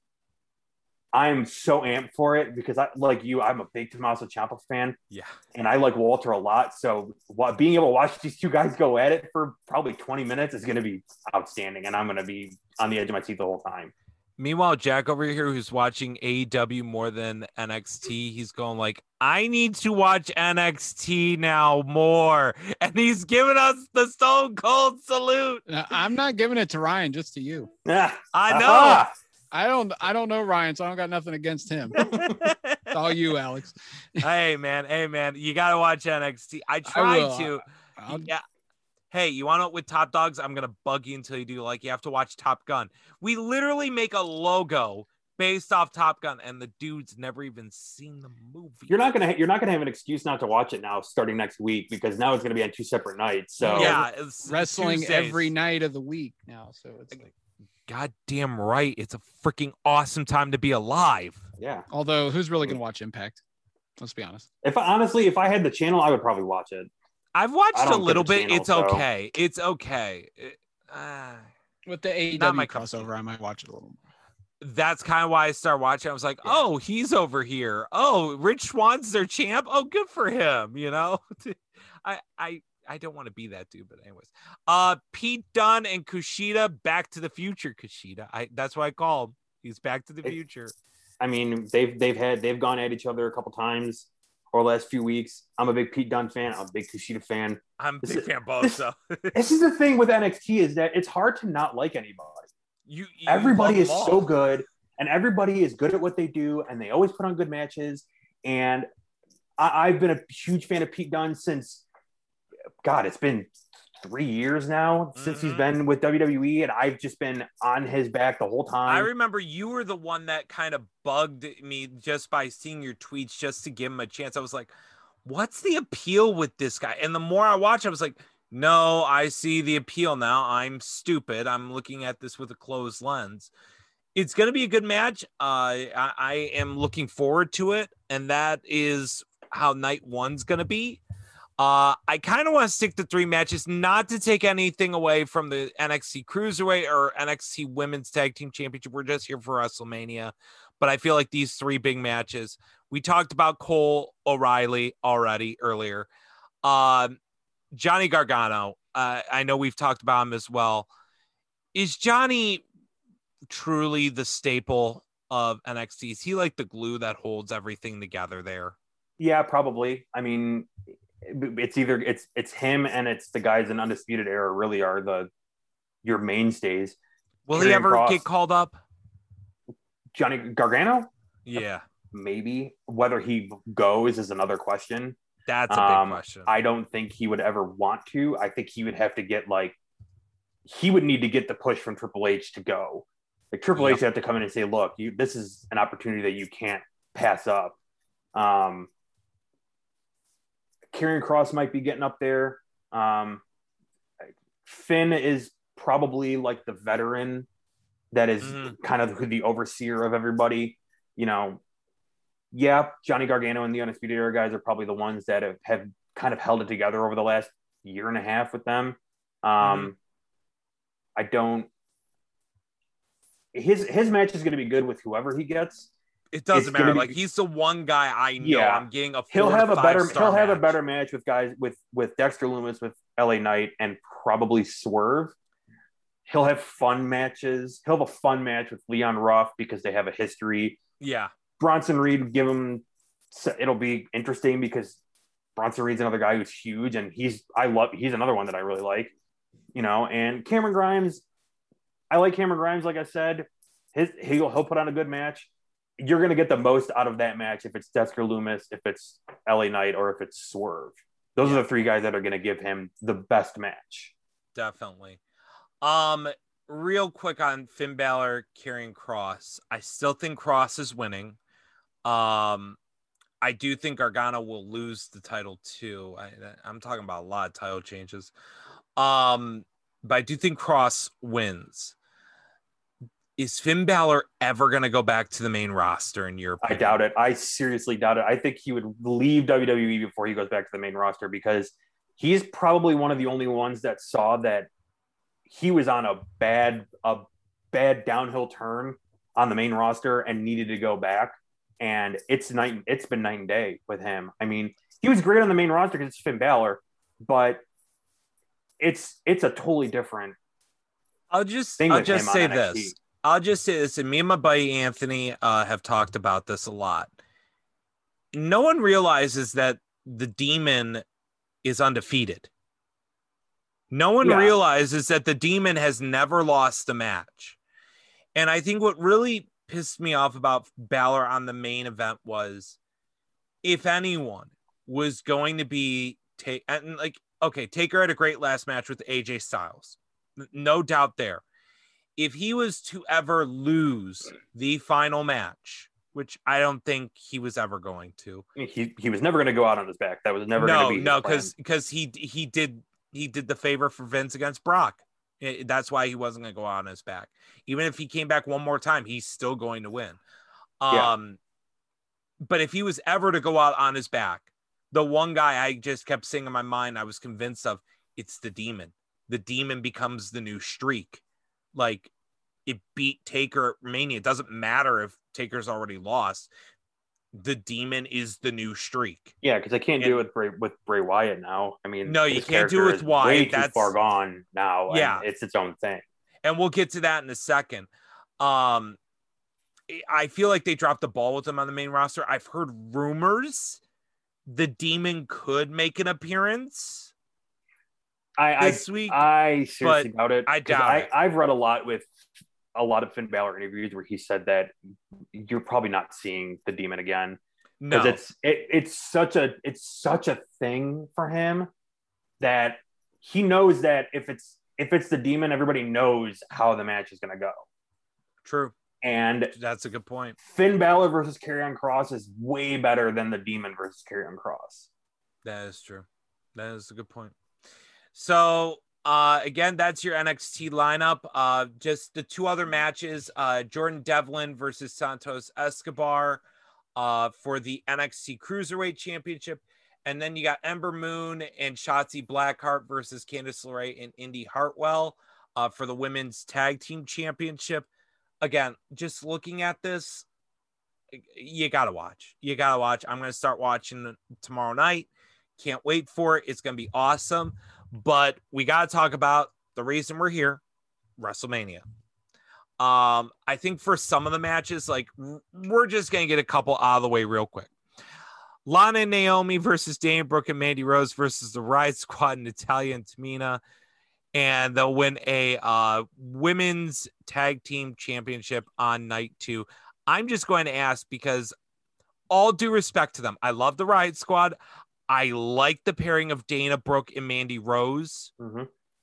I'm so amped for it because I like you. I'm a big Tommaso Ciampa fan, yeah, and I like Walter a lot. So what, being able to watch these two guys go at it for probably twenty minutes is going to be outstanding, and I'm going to be on the edge of my seat the whole time. Meanwhile, Jack over here, who's watching A E W more than N X T, he's going like, I need to watch N X T now more. And he's giving us the Stone Cold salute. I'm not giving it to Ryan, just to you. Yeah, I know. Uh-huh. I don't I don't know Ryan, so I don't got nothing against him. It's all you, Alex. Hey, man. Hey, man. You got to watch N X T. I tried I to. I'll... Yeah. Hey, you want to with Top Dogs? I'm going to bug you until you do. Like, you have to watch Top Gun. We literally make a logo based off Top Gun, and the dude's never even seen the movie. You're not gonna you're not gonna have an excuse not to watch it now, starting next week, because now it's gonna be on two separate nights. So yeah, it's wrestling Tuesdays. Every night of the week now. So it's like, goddamn right, it's a freaking awesome time to be alive. Yeah. Although, who's really gonna watch Impact? Let's be honest. If I, honestly, if I had the channel, I would probably watch it. I've watched a little bit. Channel, it's so. okay. It's okay. It, uh, With the A E W crossover, I might watch it a little more. That's kind of why I started watching. I was like, yeah. oh, he's over here. Oh, Rich Swan's their champ. Oh, good for him. You know, I, I, I don't want to be that dude, but anyways, uh, Pete Dunne and Kushida, Back to the Future. Kushida, I that's what I call him. He's Back to the Future. I mean, they've they've had they've gone at each other a couple times over the last few weeks. I'm a big Pete Dunne fan. I'm a big Kushida fan. I'm a big this fan is, both. This, so this is the thing with N X T, is that it's hard to not like anybody. You, you everybody is so good, and everybody is good at what they do, and they always put on good matches. And I, I've been a huge fan of Pete Dunne since, God, it's been three years now since mm-hmm. he's been with W W E, and I've just been on his back the whole time. I remember you were the one that kind of bugged me just by seeing your tweets just to give him a chance. I was like, what's the appeal with this guy? And the more I watch, I was like, no, I see the appeal now. I'm stupid. I'm looking at this with a closed lens. It's going to be a good match. Uh, I, I am looking forward to it. And that is how night one's going to be. Uh, I kind of want to stick to three matches, not to take anything away from the N X T Cruiserweight or N X T Women's Tag Team Championship. We're just here for WrestleMania. But I feel like these three big matches, we talked about Cole O'Reilly already earlier. Um, Johnny Gargano, uh, I know we've talked about him as well. Is Johnny truly the staple of N X T? Is he like the glue that holds everything together there? Yeah, probably. I mean, it's either it's it's him and it's the guys in Undisputed Era really are the your mainstays. Will Karrion he ever Kross, get called up? Johnny Gargano? Yeah, maybe. Whether he goes is another question. That's a big um, question. I don't think he would ever want to. I think he would have to get like, he would need to get the push from Triple H to go. Like Triple yep. H would have to come in and say, look, you, this is an opportunity that you can't pass up. Um, Karrion Kross might be getting up there. Um, Finn is probably like the veteran that is mm-hmm. kind of the overseer of everybody. You know, yeah, Johnny Gargano and the Undisputed Era guys are probably the ones that have, have kind of held it together over the last year and a half with them. Um, mm-hmm. I don't. His his match is going to be good with whoever he gets. It doesn't it's matter. Be, like he's the one guy I know. Yeah, I'm getting a. He'll have a better. He'll match. have a better match with guys with with Dexter Lumis, with L A Knight, and probably Swerve. He'll have fun matches. He'll have a fun match with Leon Ruff because they have a history. Yeah. Bronson Reed, give him, it'll be interesting because Bronson Reed's another guy who's huge, and he's, I love, he's another one that I really like, you know, and Cameron Grimes, I like Cameron Grimes, like I said, his, he'll, he'll put on a good match. You're going to get the most out of that match if it's Dexter Lumis, if it's L A Knight, or if it's Swerve. Those yeah. are the three guys that are going to give him the best match. Definitely. Um, real quick on Finn Balor, Karrion Kross. I still think Kross is winning. Um, I do think Gargano will lose the title too. I, I'm talking about a lot of title changes. Um, but I do think Cross wins. Is Finn Balor ever going to go back to the main roster in your opinion? I doubt it. I seriously doubt it. I think he would leave W W E before he goes back to the main roster because he's probably one of the only ones that saw that he was on a bad, a bad downhill turn on the main roster and needed to go back. And it's night. It's been night and day with him. I mean, he was great on the main roster because it's Finn Balor, but it's it's a totally different. I'll just thing I'll with just him say on N X T. this. I'll just say this, and me and my buddy Anthony uh, have talked about this a lot. No one realizes that the Demon is undefeated. No one Yeah. realizes that the Demon has never lost a match. And I think what really pissed me off about Balor on the main event was, if anyone was going to be take and like okay, Taker had a great last match with A J Styles, no doubt there. If he was to ever lose the final match, which I don't think he was ever going to, He he was never going to go out on his back. That was never no, going to be his no, plan. because because he he did he did the favor for Vince against Brock. It- that's why he wasn't going to go out on his back. Even if he came back one more time, he's still going to win. Yeah. Um, but if he was ever to go out on his back, the one guy I just kept saying in my mind, I was convinced of, it's the Demon. The Demon becomes the new streak. Like, it beat Taker at Mania. It doesn't matter if Taker's already lost. The Demon is the new streak. Yeah, because I can't And- do it with Bray, with Bray Wyatt now. I mean, No, you his can't do it character with is Wyatt. Way too That's- far gone now. Yeah. And it's its own thing. And we'll get to that in a second. Um, I feel like they dropped the ball with him on the main roster. I've heard rumors the Demon could make an appearance I this I, week. I seriously doubt it. I 'cause doubt I, it. I've read a lot with a lot of Finn Balor interviews where he said that you're probably not seeing the Demon again. no, Because it's it, it's such a it's such a thing for him that he knows that if it's if it's the Demon, everybody knows how the match is going to go. true. And That's a good point. Finn Balor versus Karrion Kross is way better than the Demon versus Karrion Kross. That is true. That is a good point. So, uh, again, that's your N X T lineup. Uh, just the two other matches, uh, Jordan Devlin versus Santos Escobar uh, for the N X T Cruiserweight Championship. And then you got Ember Moon and Shotzi Blackheart versus Candice LeRae and Indy Hartwell uh, for the Women's Tag Team Championship. Again, just looking at this, you got to watch. You got to watch. I'm going to start watching tomorrow night. Can't wait for it. It's going to be awesome. But we got to talk about the reason we're here, WrestleMania. Um, I think for some of the matches, like we're just going to get a couple out of the way real quick. Lana and Naomi versus Dana Brooke and Mandy Rose versus the Riot Squad, Natalya and Tamina. And they'll win a uh, women's tag team championship on night two. I'm just going to ask because all due respect to them, I love the Riot Squad. I like the pairing of Dana Brooke and Mandy Rose. Mm-hmm.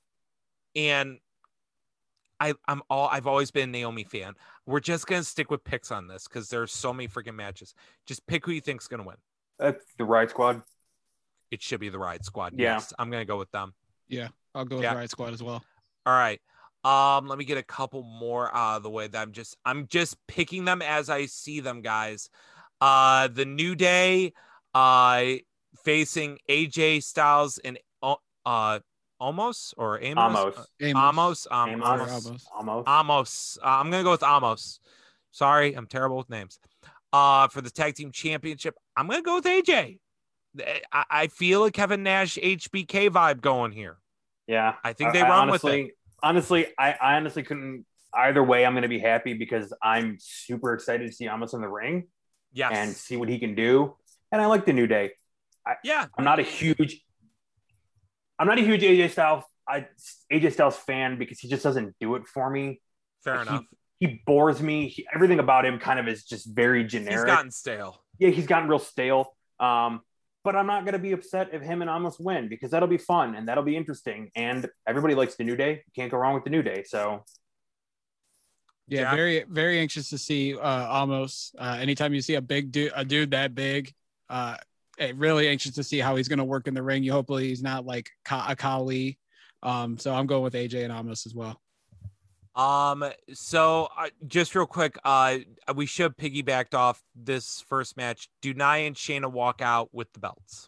And I, I'm all I've always been a Naomi fan. We're just gonna stick with picks on this because there's so many freaking matches. Just pick who you think's gonna win. That's the Riot Squad. It should be the Riot Squad. Yeah. Yes, I'm gonna go with them. Yeah, I'll go with Yeah. Riot Squad as well. All right. Um, let me get a couple more out of the way that I'm just I'm just picking them as I see them, guys. Uh the New Day uh facing A J Styles and uh Omos or Amos? Amos. Uh, Amos. Amos. Um, Amos. Amos. Amos. Almost. Amos. Uh, I'm gonna go with Amos. Sorry, I'm terrible with names. Uh, for the tag team championship, I'm gonna go with A J. I, I feel a Kevin Nash H B K vibe going here. Yeah. I think they run with honestly, it. Honestly, I, I honestly couldn't. Either way, I'm going to be happy because I'm super excited to see Amos in the ring Yes. and see what he can do. And I like the New Day. yeah. I'm not a huge, I'm not a huge A J Styles, I A J Styles fan because he just doesn't do it for me. Fair He- enough. He bores me. He, everything about him kind of is just very generic. He's gotten stale. yeah, he's gotten real stale. Um, but I'm not going to be upset if him and Amos win because that'll be fun and that'll be interesting. And everybody likes the New Day. You can't go wrong with the New Day. So Yeah, Jack? very very anxious to see uh Amos. Uh, anytime you see a big dude, a dude that big, uh, eh, really anxious to see how he's going to work in the ring. You hopefully he's not like Ka- a Kali. Um, so I'm going with A J and Amos as well. Um, so uh, just real quick, uh, we should have piggybacked off this first match. Do Nia and Shayna walk out with the belts?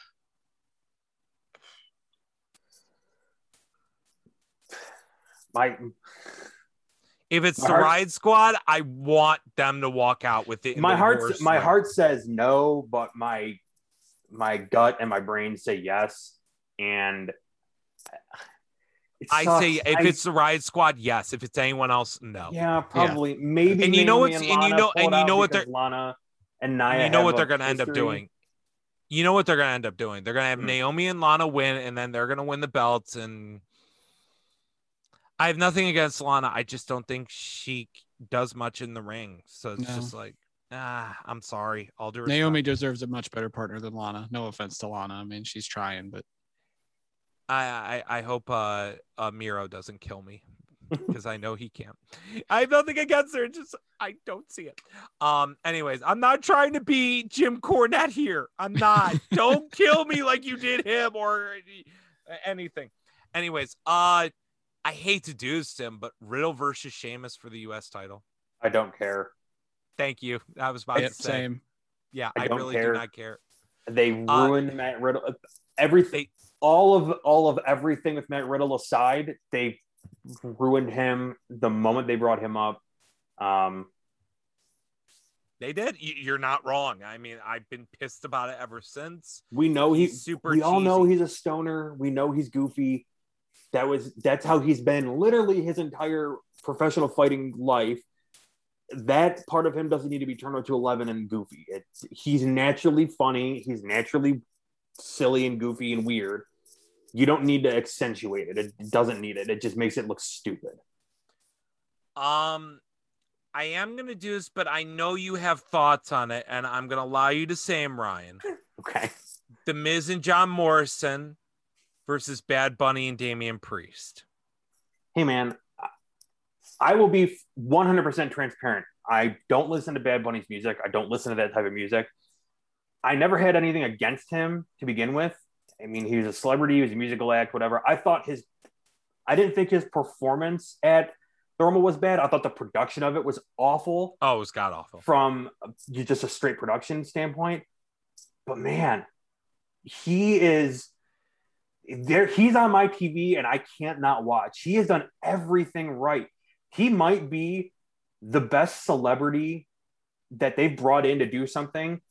My If it's My the heart- Riot Squad, I want them to walk out with it. in my the heart worst my way. heart says no, but my my gut and my brain say yes. And it I sucks. say if I- it's the Riot Squad, yes. If it's anyone else, no. yeah, probably maybe. And you know Naomi what's- and and you Lana know- pull and it you out know what because they're- Lana and Nia. And you know have what they're a going to end up history. doing. You know what they're going to end up doing. They're going to have Hmm. Naomi and Lana win, and then they're going to win the belts. And I have nothing against Lana. I just don't think she does much in the ring. So it's No. just like, ah, I'm sorry. All due respect. Naomi deserves a much better partner than Lana. No offense to Lana. I mean, she's trying, but I, I I hope uh, uh Miro doesn't kill me because I know he can't. I have nothing against her. Just I don't see it. Um. Anyways, I'm not trying to be Jim Cornette here. I'm not. Don't kill me like you did him or anything. Anyways, uh, I hate to do this, Tim, but Riddle versus Sheamus for the U S title. I don't care. Thank you. I was about yep, to say. same. Yeah, I I, don't really care. do not care. They Uh, ruined Matt Riddle. Everything, They- all of all of everything with Matt Riddle aside, they ruined him the moment they brought him up. Um, They did. Y- You're not wrong. I mean, I've been pissed about it ever since. we know he. He's super We all know cheesy. he's a stoner. We know he's goofy. That was that's how he's been literally his entire professional fighting life. That part of him doesn't need to be turned up to eleven and goofy. It's he's naturally funny. He's naturally silly and goofy and weird. You don't need to accentuate it. It doesn't need it. It just makes it look stupid. Um, I am gonna do this, but I know you have thoughts on it, and I'm gonna allow you to say them, Ryan. Okay. The Miz and John Morrison versus Bad Bunny and Damian Priest. Hey man, I will be one hundred percent transparent. I don't listen to Bad Bunny's music. I don't listen to that type of music. I never had anything against him to begin with. I mean, he was a celebrity, he was a musical act, whatever. I thought his, I didn't think his performance at Thermal was bad. I thought the production of it was awful Oh, it was god awful. from just a straight production standpoint. But man, he is there. He's on my T V and I can't not watch. He has done everything right. He might be the best celebrity that they've brought in to do something.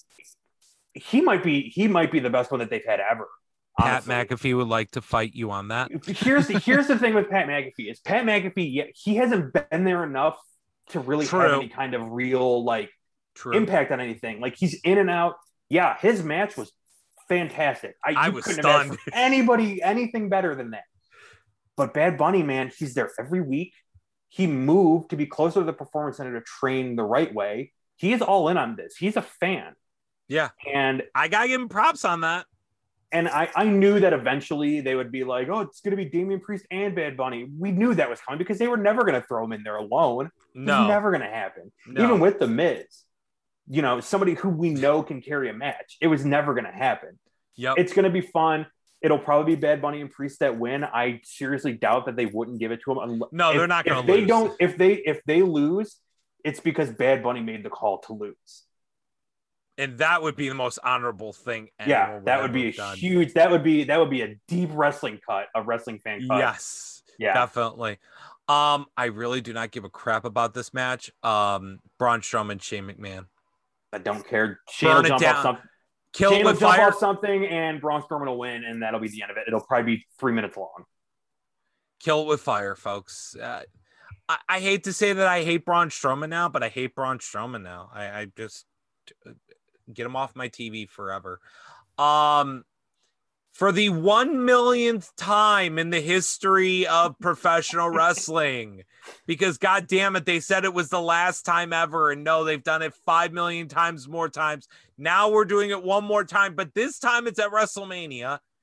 He might be, he might be the best one that they've had ever. Pat honestly. McAfee would like to fight you on that. Here's the, here's the thing with Pat McAfee is Pat McAfee, yeah, he hasn't been there enough to really True. have any kind of real like True. impact on anything. Like he's in and out. Yeah, his match was fantastic. I, I you was couldn't have asked stunned. for anybody anything better than that. But Bad Bunny, man, he's there every week. He moved to be closer to the performance center to train the right way. He is all in on this. He's a fan. Yeah, And I gotta give him props on that. and I, I knew that eventually they would be like, oh, it's going to be Damian Priest and Bad Bunny. We knew that was coming because they were never going to throw him in there alone. It No, was never going to happen. no. Even with The Miz, you know, somebody who we know can carry a match. It was never going to happen. Yep. It's going to be fun. It'll probably be Bad Bunny and Priest that win. I seriously doubt that they wouldn't give it to him. unless- No, if- they're not gonna If they lose. don't, if they if they lose, it's because Bad Bunny made the call to lose. And that would be the most honorable thing. Yeah, anyone that would ever be a have done. huge. That would be that would be a deep wrestling cut, a wrestling fan cut. Yes, Yeah. definitely. Um, I really do not give a crap about this match. Um, Braun Strowman, Shane McMahon, I don't care. Shane Burn will it jump down. off something. kill Shane it will with jump fire. off something, and Braun Strowman will win, and that'll be the end of it. It'll probably be three minutes long. Kill it with fire, folks. Uh, I, I hate to say that I hate Braun Strowman now, but I hate Braun Strowman now. I, I just get him off my T V forever. Um, for the one millionth time in the history of professional wrestling, because God damn it, they said it was the last time ever, and no, they've done it five million times more times. Now we're doing it one more time, but this time it's at WrestleMania.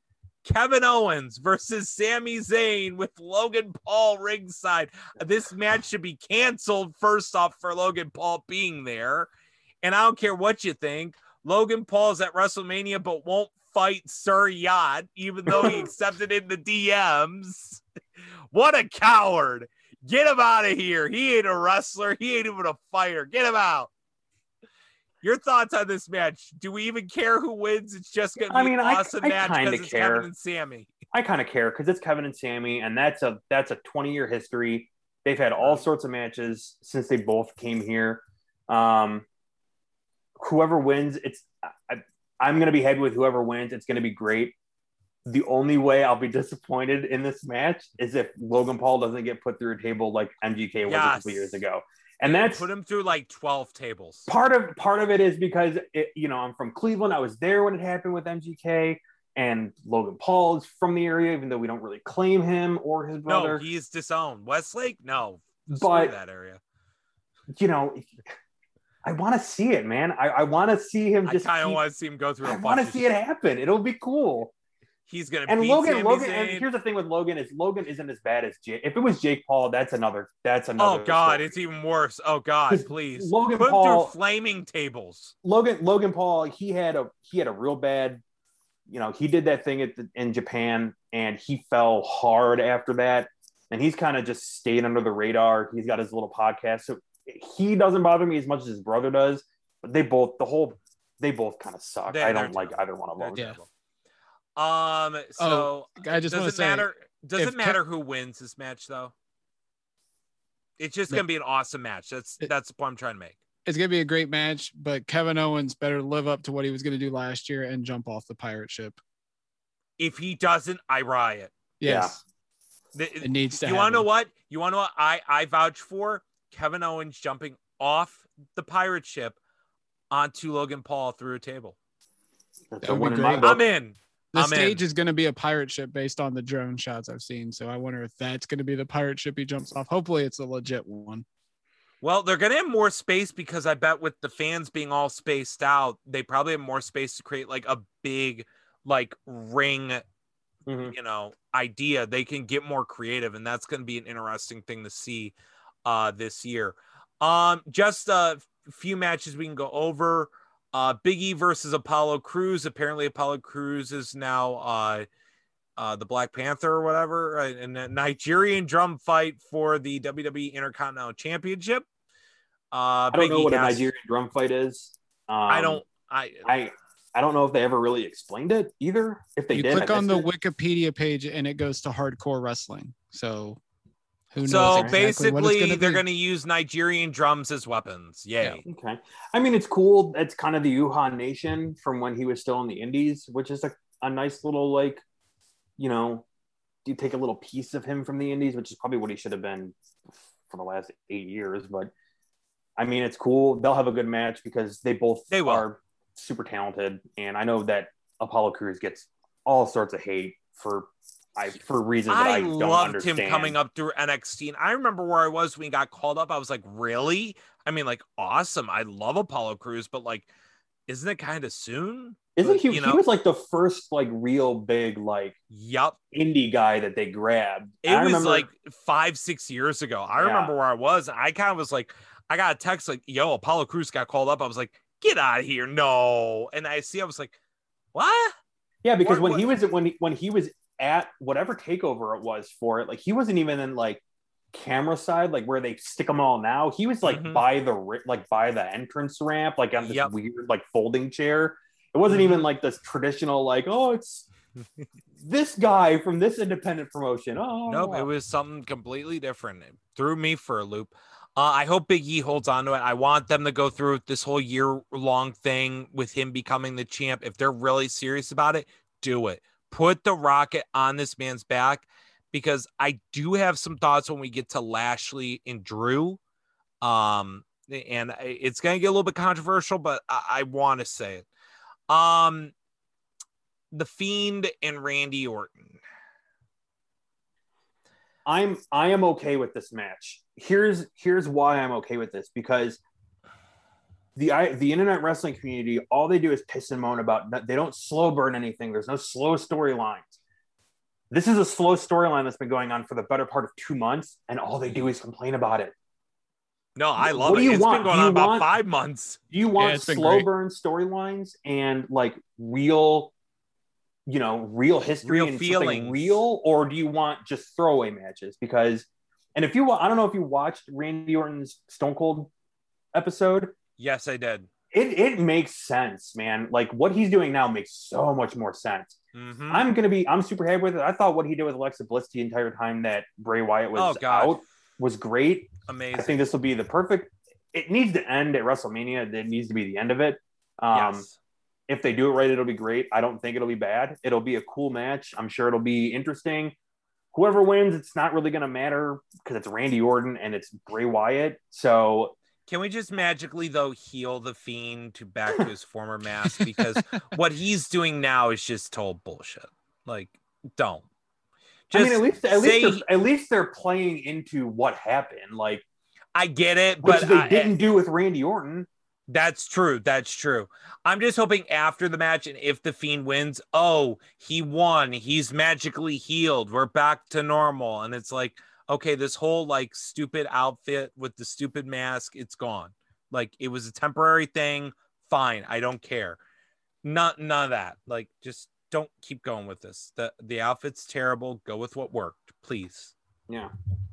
Kevin Owens versus Sami Zayn with Logan Paul ringside. This match should be canceled first off for Logan Paul being there. And I don't care what you think. Logan Paul's at WrestleMania but won't fight Sir Yacht, even though he accepted in the D Ms. What a coward. Get him out of here. He ain't a wrestler. He ain't even a fighter. Get him out. Your thoughts on this match? Do we even care who wins? It's just going to be I mean, an awesome I, I match because it's care. Kevin and Sami. I kind of care because it's Kevin and Sami, and that's a that's a twenty-year history. They've had all sorts of matches since they both came here. Um, whoever wins, it's I, I'm going to be head with whoever wins. It's going to be great. The only way I'll be disappointed in this match is if Logan Paul doesn't get put through a table like M G K was yes. a couple years ago. And that's put him through like twelve tables. Part of part of it is because it, you know, I'm from Cleveland. I was there when it happened with M G K, and Logan Paul is from the area, even though we don't really claim him or his brother. No, he's disowned. Westlake, no, but that area. You know, I want to see it, man. I, I want to see him. Just I kind of want to see him go through. I want to see it happen. It'll be cool. He's gonna and beat Logan. Sami Logan. Zayn. And here's the thing with Logan is Logan isn't as bad as Jake. If it was Jake Paul, that's another. That's another. Oh God, story. it's even worse. Oh God, please. Logan Put Paul him through flaming tables. Logan. Logan Paul. He had a. He had a real bad. You know, he did that thing at the, in Japan, and he fell hard after that. And he's kind of just stayed under the radar. He's got his little podcast, so he doesn't bother me as much as his brother does. But they both, the whole, they both kind of suck. They, I don't like either one of them. Yeah. Um. So oh, I just does want it to say, matter? Does it matter Ke- who wins this match, though? It's just no. gonna be an awesome match. That's it, that's the point I'm trying to make. It's gonna be a great match, but Kevin Owens better live up to what he was gonna do last year and jump off the pirate ship. If he doesn't, I riot. Yes. Yeah. It, it needs to. You want to know what? You want to know what I I vouch for? Kevin Owens jumping off the pirate ship onto Logan Paul through a table. That's a win in great. my book. I'm in. The I'm stage in. is going to be a pirate ship based on the drone shots I've seen. So I wonder if that's going to be the pirate ship he jumps off. Hopefully it's a legit one. Well, they're going to have more space because I bet with the fans being all spaced out, they probably have more space to create like a big like ring, mm-hmm. you know, idea. They can get more creative, and that's going to be an interesting thing to see uh, this year. Um, just a few matches we can go over. Uh, Big E versus Apollo Crews. Apparently, Apollo Crews is now uh, uh, the Black Panther or whatever, uh, in a Nigerian drum fight for the W W E Intercontinental Championship. Uh, I don't Big know E what has, a Nigerian drum fight is. Um, I don't. I. I. I don't know if they ever really explained it either. If they you did, click on the it. Wikipedia page and it goes to hardcore wrestling. So. Who knows so exactly basically, gonna they're be. going to use Nigerian drums as weapons. Yay. Yeah. Okay. I mean, it's cool. It's kind of the Wuhan Nation from when he was still in the Indies, which is a, a nice little, like, you know, you take a little piece of him from the Indies, which is probably what he should have been for the last eight years. But, I mean, it's cool. They'll have a good match because they both they will. are super talented. And I know that Apollo Crews gets all sorts of hate for I, for reasons that I, I don't loved understand. him coming up through N X T. And I remember where I was when he got called up. I was like, really? I mean, like, awesome. I love Apollo Crews, but like, isn't it kind of soon? Isn't but, he? You know, he was like the first like real big like yep indie guy that they grabbed. It I was remember, like five, six years ago. I yeah. remember where I was. I kind of was like, I got a text like, yo, Apollo Crews got called up. I was like, get out of here. No. And I see, I was like, what? Yeah, because what, when what? he was when he, when he was at whatever takeover it was for it, like he wasn't even in like camera side, like where they stick them all now. He was like mm-hmm. by the like by the entrance ramp, like on this yep. weird like folding chair. It wasn't mm-hmm. even like this traditional like, oh, it's this guy from this independent promotion. Oh, nope, wow. It was something completely different. It threw me for a loop. Uh, I hope Big E holds on to it. I want them to go through this whole year-long thing with him becoming the champ. If they're really serious about it, do it. Put the rocket on this man's back, because I do have some thoughts when we get to Lashley and Drew. Um, and it's going to get a little bit controversial, but I, I want to say it. Um, The Fiend and Randy Orton. I'm I am okay with this match. Here's here's why I'm okay with this, because the I, the internet wrestling community, all they do is piss and moan about. They don't slow burn anything. There's no slow storylines. This is a slow storyline that's been going on for the better part of two months, and all they do is complain about it. No, I love What it. do you It's want? been going Do you on about want- five months. Do you want Yeah, it's been slow great. burn storylines and like real, you know, real history Real and feelings. something real, or do you want just throwaway matches? Because, and if you, wa- I don't know if you watched Randy Orton's Stone Cold episode, Yes, I did. it it makes sense, man. Like what he's doing now makes so much more sense. Mhm. I'm gonna be, I'm super happy with it. I thought what he did with Alexa Bliss the entire time that Bray Wyatt was Oh, God. out was great. Amazing. I think this will be the perfect. It needs to end at WrestleMania. It needs to be the end of it. Um, yes. If they do it right, it'll be great. I don't think it'll be bad. It'll be a cool match. I'm sure it'll be interesting. Whoever wins, it's not really going to matter because it's Randy Orton and it's Bray Wyatt. So Can we just magically, though, heal the Fiend to back to his former mask? Because what he's doing now is just total bullshit. Like, don't. I mean, at least at say- least they're, at least they're playing into what happened, like I get it, which but they I- didn't do with Randy Orton. That's true. That's true. I'm just hoping after the match, and if the Fiend wins, oh, he won. He's magically healed. We're back to normal. And it's like, okay, this whole like stupid outfit with the stupid mask, it's gone. Like it was a temporary thing. Fine. I don't care. Not none of that. Like just don't keep going with this. The the outfit's terrible. Go with what worked, please. Yeah.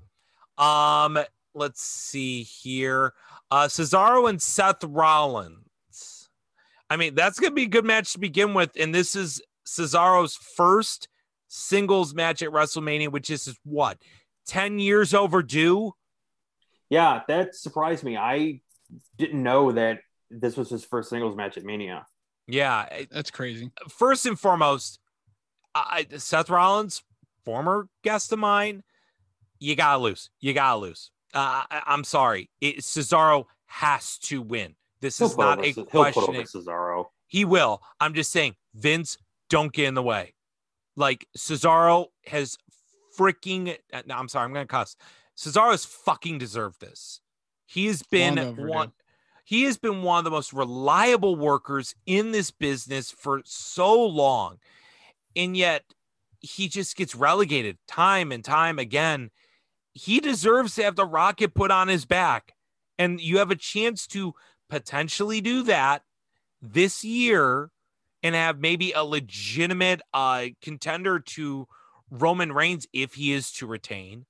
Um, let's see here. Uh, Cesaro and Seth Rollins. I mean, that's going to be a good match to begin with. And this is Cesaro's first singles match at WrestleMania, which is what, ten years overdue? Yeah, that surprised me. I didn't know that this was his first singles match at Mania. Yeah. it- That's crazy. First and foremost, I, Seth Rollins, former guest of mine, you got to lose. You got to lose. Uh, I, I'm sorry. It, Cesaro has to win. This He'll is put not over, a he'll put question. over Cesaro. He will. I'm just saying, Vince, don't get in the way. Like Cesaro has freaking. No, I'm sorry. I'm going to cuss. Cesaro has fucking deserved this. He has been Long overdue. one. He has been one of the most reliable workers in this business for so long, and yet he just gets relegated time and time again. He deserves to have the rocket put on his back, and you have a chance to potentially do that this year and have maybe a legitimate uh, contender to Roman Reigns if he is to retain,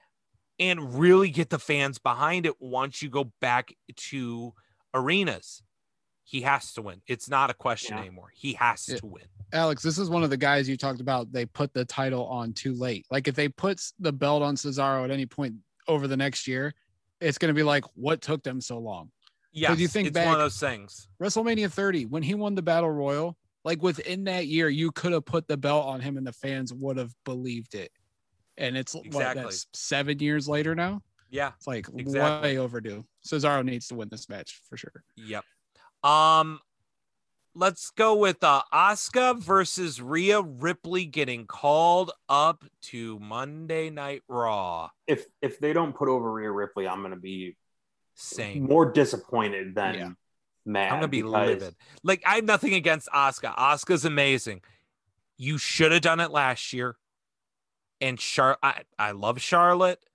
and really get the fans behind it once you go back to arenas. He has to win. It's not a question Yeah. anymore. He has Yeah. to win. Alex, this is one of the guys you talked about. They put the title on too late. Like if they put the belt on Cesaro at any point over the next year, it's going to be like, what took them so long? Yes, you think it's back- one of those things. WrestleMania thirty, when he won the Battle Royal, like within that year, you could have put the belt on him and the fans would have believed it. And it's what, Exactly. that's seven years later now. Yeah. It's like Exactly. way overdue. Cesaro needs to win this match for sure. Yep. Um, let's go with uh Asuka versus Rhea Ripley getting called up to Monday Night Raw. If if they don't put over Rhea Ripley, I'm going to be Same. more disappointed than Yeah. mad. I'm gonna be because- livid. Like I have nothing against Asuka. Asuka's amazing. You should have done it last year. And Char, I, I love Charlotte.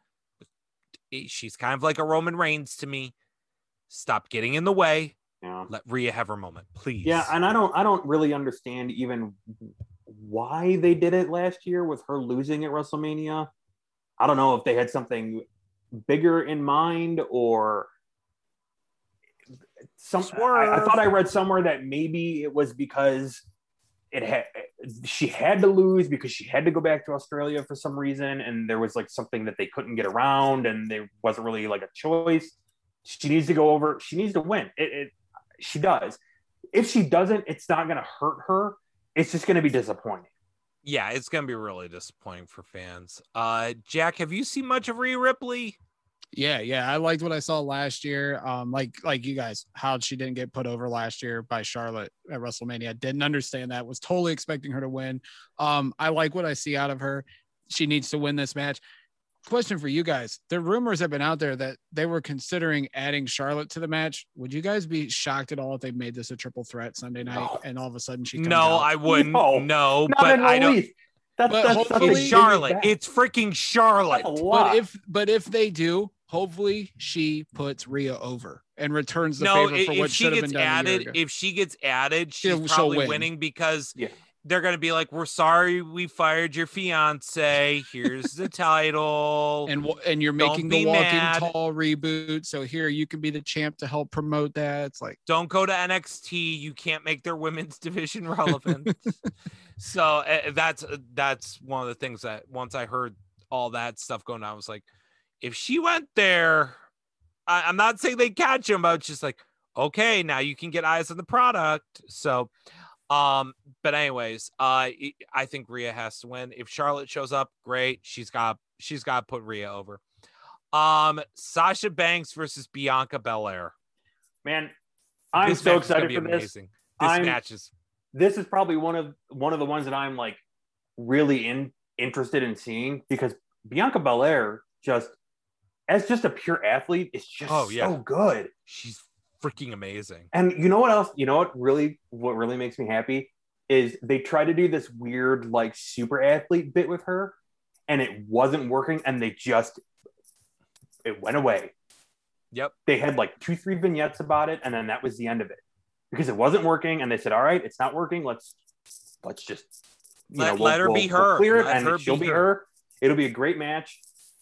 She's kind of like a Roman Reigns to me. Stop getting in the way. Yeah. Let Rhea have her moment, please. Yeah, and I don't I don't really understand even why they did it last year with her losing at WrestleMania. I don't know if they had something bigger in mind or some I, I thought I read somewhere that maybe it was because it had she had to lose because she had to go back to Australia for some reason, and there was like something that they couldn't get around, and there wasn't really like a choice. She needs to go over. She needs to win. It, it she does. If she doesn't, it's not going to hurt her. It's just going to be disappointing. Yeah, it's gonna be really disappointing for fans. Uh, Jack, have you seen much of Rhea Ripley? Yeah, yeah. I liked what I saw last year. Um, like like you guys, how she didn't get put over last year by Charlotte at WrestleMania. Didn't understand that. Was totally expecting her to win. Um, I like what I see out of her. She needs to win this match. Question for you guys. The rumors have been out there that they were considering adding Charlotte to the match. Would you guys be shocked at all if they made this a triple threat Sunday night No. and all of a sudden she comes No, out? I wouldn't. No. No, Not but in the I don't. least. That's, But that's hopefully- It's Charlotte. It's freaking Charlotte. That's a lot. But if but if they do, hopefully she puts Rhea over and returns the No, favor i- for if what she should have gets been done a year added, ago. if she gets added, she's She'll- she'll probably win. winning because Yeah. they're gonna be like, "We're sorry, we fired your fiance. Here's the title." and wa- and you're Don't making be the Walking mad. Tall reboot, so here you can be the champ to help promote that. It's like Don't go to N X T. You can't make their women's division relevant. So uh, that's that's one of the things that once I heard all that stuff going on, I was like, if she went there, I, I'm not saying they catch him, but it's just like, okay, now you can get eyes on the product. So, um, but anyways, uh, I think Rhea has to win. If Charlotte shows up, great. She's got she's got to put Rhea over. Um, Sasha Banks versus Bianca Belair. Man, I'm This so match is gonna excited be for this. amazing. This I'm- match is This is probably one of one of the ones that I'm like really in interested in seeing because Bianca Belair just as just a pure athlete is just Oh, yeah. so good. she's freaking amazing. And you know what else? You know what really what really makes me happy is they try to do this weird like super athlete bit with her and it wasn't working and they just it went away. Yep. They had like two, three vignettes about it, and then that was the end of it. Because it wasn't working, and they said, all right, it's not working. Let's let's just you Let- know, let her we'll, be we'll her. clear it, Let and her she'll be be her. her. It'll be a great match.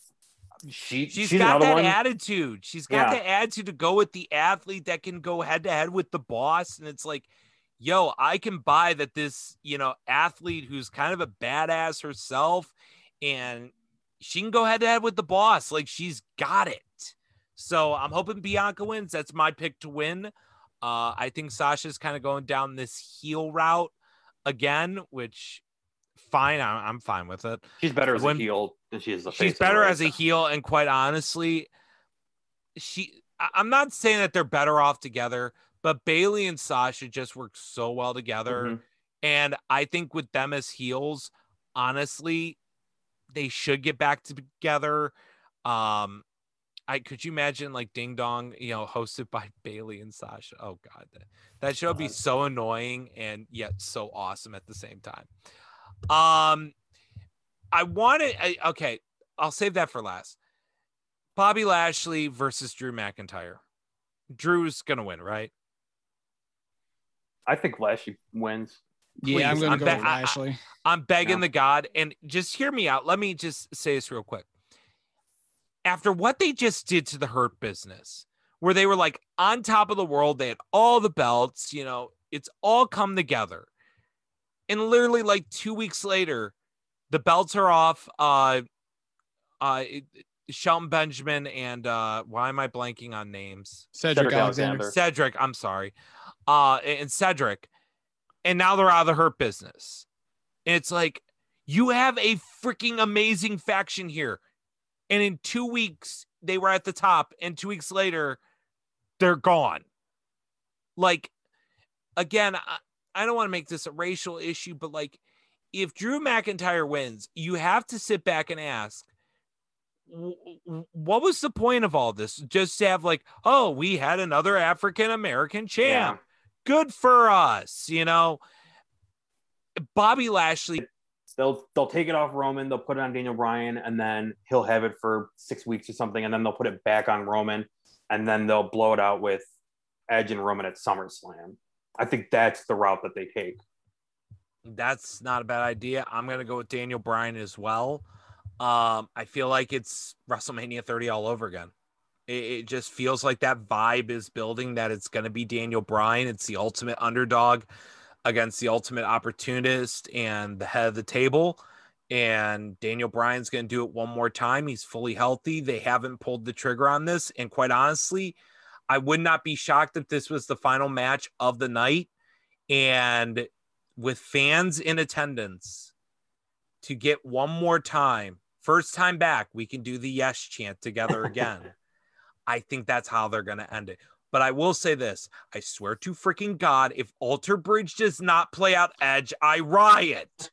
She, She's she's got another that one. attitude. She's got Yeah. that attitude to go with the athlete that can go head to head with the boss. And it's like, yo, I can buy that this, you know, athlete who's kind of a badass herself and she can go head to head with the boss. Like she's got it. So I'm hoping Bianca wins. That's my pick to win. Uh, I think Sasha's kind of going down this heel route again, which fine. I- I'm fine with it. She's better as When- a heel than she is a face. She's of better right as a now. heel, and quite honestly, she. I- I'm not saying that they're better off together, but Bailey and Sasha just work so well together, Mhm. and I think with them as heels, honestly, they should get back together. Um, I could you imagine like Ding Dong, you know, hosted by Bailey and Sasha? Oh God, that, that show would be God. so annoying and yet so awesome at the same time. Um, I wanted. I, okay, I'll save that for last. Bobby Lashley versus Drew McIntyre. Drew's gonna win, right? I think Lashley wins. yeah, I'm Please, gonna I'm go ba- with I- I- Ashley. I'm begging Yeah. the God, and just hear me out. Let me just say this real quick. After what they just did to the Hurt Business, where they were like on top of the world, they had all the belts, you know, it's all come together. And literally like two weeks later, the belts are off. Uh, uh, it- Shelton Benjamin and uh, why am I blanking on names? Cedric, Cedric Alexander. Alexander. Cedric, I'm sorry. Uh, and Cedric. And now they're out of the Hurt Business. And it's like, you have a freaking amazing faction here. And in two weeks, they were at the top. And two weeks later, they're gone. Like, again, I, I don't want to make this a racial issue, but like, if Drew McIntyre wins, you have to sit back and ask, w- w- what was the point of all this? Just to have like, oh, we had another African American champ. Good for us, you know. Bobby Lashley, They'll they'll take it off Roman, they'll put it on Daniel Bryan, and then he'll have it for six weeks or something, and then they'll put it back on Roman, and then they'll blow it out with Edge and Roman at SummerSlam. I think that's the route that they take. that's not a bad idea. I'm gonna go with Daniel Bryan as well. Um, I feel like it's WrestleMania thirty all over again. It, it just feels like that vibe is building that it's gonna be Daniel Bryan. It's the ultimate underdog against the ultimate opportunist and the head of the table. And Daniel Bryan's going to do it one more time. He's fully healthy. They haven't pulled the trigger on this. And quite honestly, I would not be shocked if this was the final match of the night. And with fans in attendance to get one more time, first time back, we can do the yes chant together again. I think that's how they're going to end it. But I will say this, I swear to freaking God, if Alter Bridge does not play out Edge, I riot.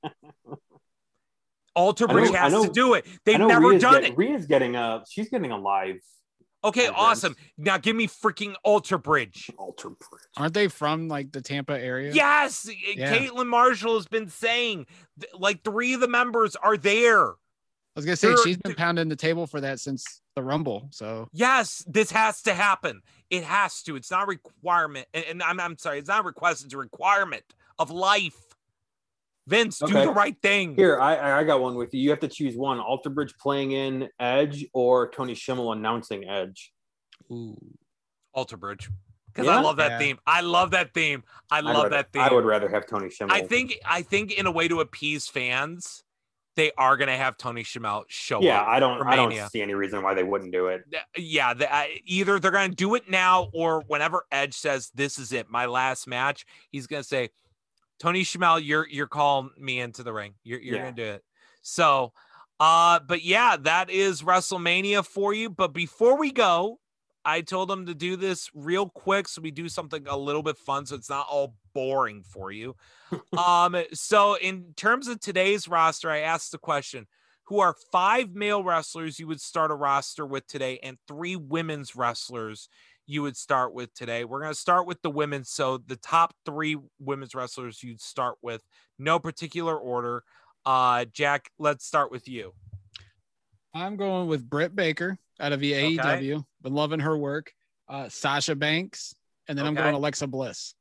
Alter I Bridge know- I has know- to do it. I They've know never Rhea's done get- it. Rhea's getting a she's getting a live Okay, entrance. awesome. Now give me freaking Alter Bridge. Alter Bridge. Aren't they from like the Tampa area? Yes, Yeah. Caitlin Marshall has been saying th- like three of the members are there. I was gonna say They're- she's been pounding the table for that since the Rumble. So Yes, this has to happen. It has to. It's not a requirement. And, and I'm, I'm sorry, it's not a request, it's a requirement of life. Vince, do Okay. the right thing. Here, I I got one with you. You have to choose one: Alter Bridge playing in Edge or Tony Schimmel announcing Edge. ooh. Alter Bridge. Because Yeah? I love that Yeah. theme. I love that theme. I I'd love rather- that theme. I would rather have Tony Schimmel. I think I think in a way to appease fans, they are gonna have Tony Schimmel show Yeah, up. I don't. for I don't Mania. see any reason why they wouldn't do it. Yeah, the, uh, either they're gonna do it now or whenever Edge says this is it, my last match, he's gonna say, Tony Schimmel, you're you're calling me into the ring. You're you're Yeah. gonna do it. So, uh, but yeah, that is WrestleMania for you. But before we go, I told them to do this real quick so we do something a little bit fun, so it's not all boring for you. um, so in terms of today's roster, I asked the question: who are five male wrestlers you would start a roster with today, and three women's wrestlers you would start with today? We're going to start with the women. So the top three women's wrestlers you'd start with, no particular order. Uh, Jack, let's start with you. I'm going with Britt Baker out of the A E W. Been loving her work. Uh, Sasha Banks, and then I'm Okay. going Alexa Bliss.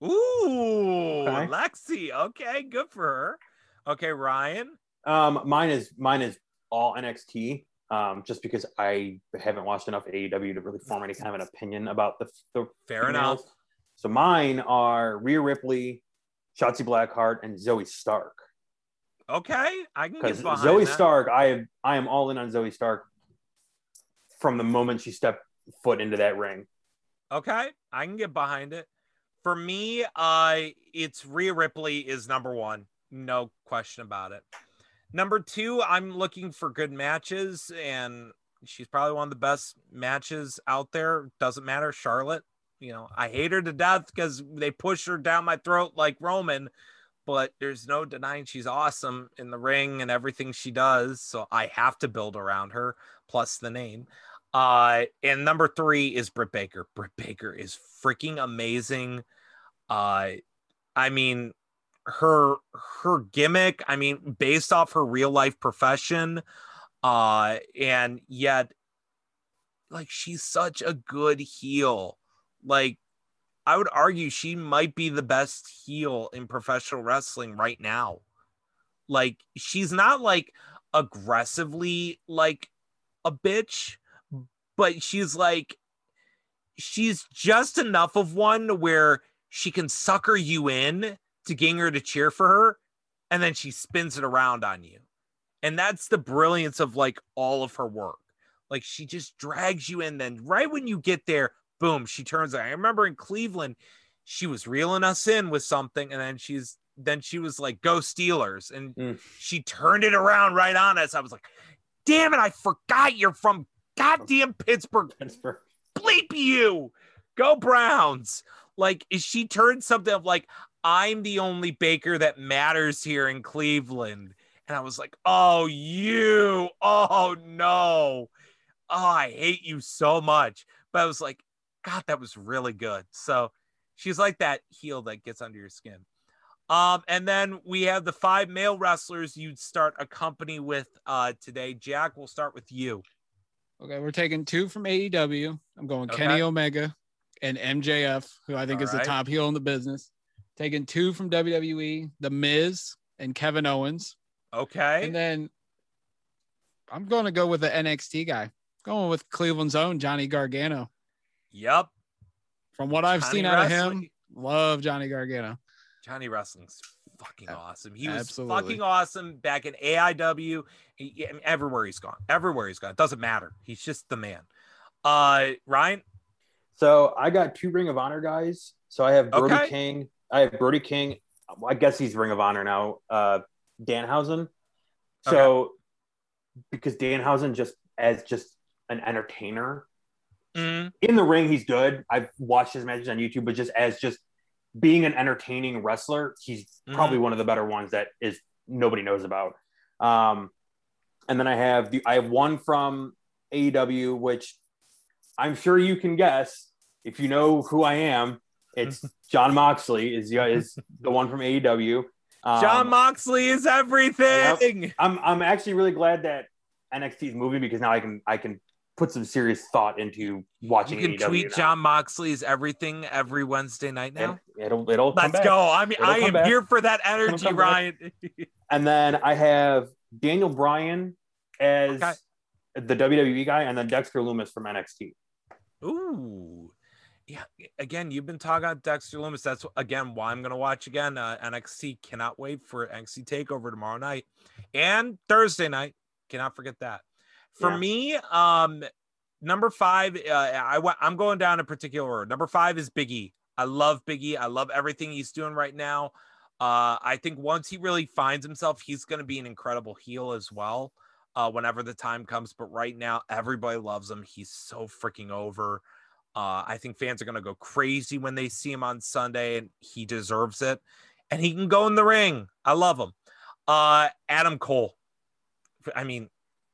Ooh, Okay. Lexi. Okay, good for her. Okay, Ryan. Um, mine is mine is all N X T. Um, just because I haven't watched enough A E W to really form any kind of an opinion about the the Fair females. enough. So mine are Rhea Ripley, Shotzi Blackheart, and Zoe Stark. Okay, I can Because get behind Zoe that. Stark, I am I am all in on Zoe Stark from the moment she stepped foot into that ring. Okay, I can get behind it. For me, uh, it's Rhea Ripley is number one, no question about it. Number two, I'm looking for good matches, and she's probably one of the best matches out there. Doesn't matter, Charlotte. You know, I hate her to death because they push her down my throat like Roman, but there's no denying she's awesome in the ring and everything she does. So I have to build around her, plus the name. Uh, and number three is Britt Baker. Britt Baker is freaking amazing. Uh, I mean, her her gimmick, I mean, based off her real life profession, uh, and yet, like, she's such a good heel. Like, I would argue she might be the best heel in professional wrestling right now. Like, she's not like aggressively like a bitch, but she's like, she's just enough of one where she can sucker you in to getting her to cheer for her, and then she spins it around on you. And that's the brilliance of like all of her work. Like, she just drags you in, then right when you get there, boom, she turns it. I remember in Cleveland, she was reeling us in with something, and then she's then she was like, go Steelers, and Mm. she turned it around right on us. I was like, damn it, I forgot you're from goddamn Pittsburgh. Pittsburgh. Bleep you, go Browns. Like, is she turned something of like, I'm the only Baker that matters here in Cleveland. And I was like, oh, you, oh no, oh, I hate you so much. But I was like, God, that was really good. So she's like that heel that gets under your skin. Um, and then we have the five male wrestlers you'd start a company with uh, today. Jack, we'll start with you. Okay, we're taking two from A E W. I'm going Okay. Kenny Omega and M J F, who I think All is right. the top heel in the business. Taking two from W W E, The Miz and Kevin Owens. Okay. And then I'm going to go with the N X T guy. Going with Cleveland's own Johnny Gargano. Yep. From what I've Johnny seen out of Wrestling. him, love Johnny Gargano. Johnny Wrestling's fucking Ab- awesome. He was absolutely. fucking awesome back in A I W. He, I mean, everywhere he's gone. Everywhere he's gone. It doesn't matter. He's just the man. Uh, Ryan? So I got two Ring of Honor guys. So I have Brody Okay. King. I have Brody King. I guess he's Ring of Honor now. Uh, Danhausen. So because Danhausen just as just an entertainer Mm, in the ring, he's good. I've watched his matches on YouTube, but just as just being an entertaining wrestler, he's Mhm. probably one of the better ones that is nobody knows about. Um, and then I have the I have one from A E W, which I'm sure you can guess if you know who I am. It's Jon Moxley is is the one from A E W. Um, Jon Moxley is everything. Yep. I'm I'm actually really glad that N X T is moving because now I can I can put some serious thought into watching. You can A E W tweet now. Jon Moxley is everything every Wednesday night now. It, it'll it'll come Let's back. go. I mean, It'll I am back. here for that energy, Ryan. And then I have Daniel Bryan as Okay. the W W E guy, and then Dexter Lumis from N X T. Ooh. Yeah, again, you've been talking about Dexter Lumis. That's again why I'm gonna watch again. Uh, N X T, cannot wait for N X T Takeover tomorrow night and Thursday night. Cannot forget that. For Yeah. me, um, number five, uh, I I'm going down in particular order. Number five is Big E. I love Big E. I love everything he's doing right now. Uh, I think once he really finds himself, he's going to be an incredible heel as well. Uh, whenever the time comes, but right now everybody loves him. He's so freaking over. Uh, I think fans are going to go crazy when they see him on Sunday, and he deserves it. And he can go in the ring. I love him. Uh, Adam Cole. I mean,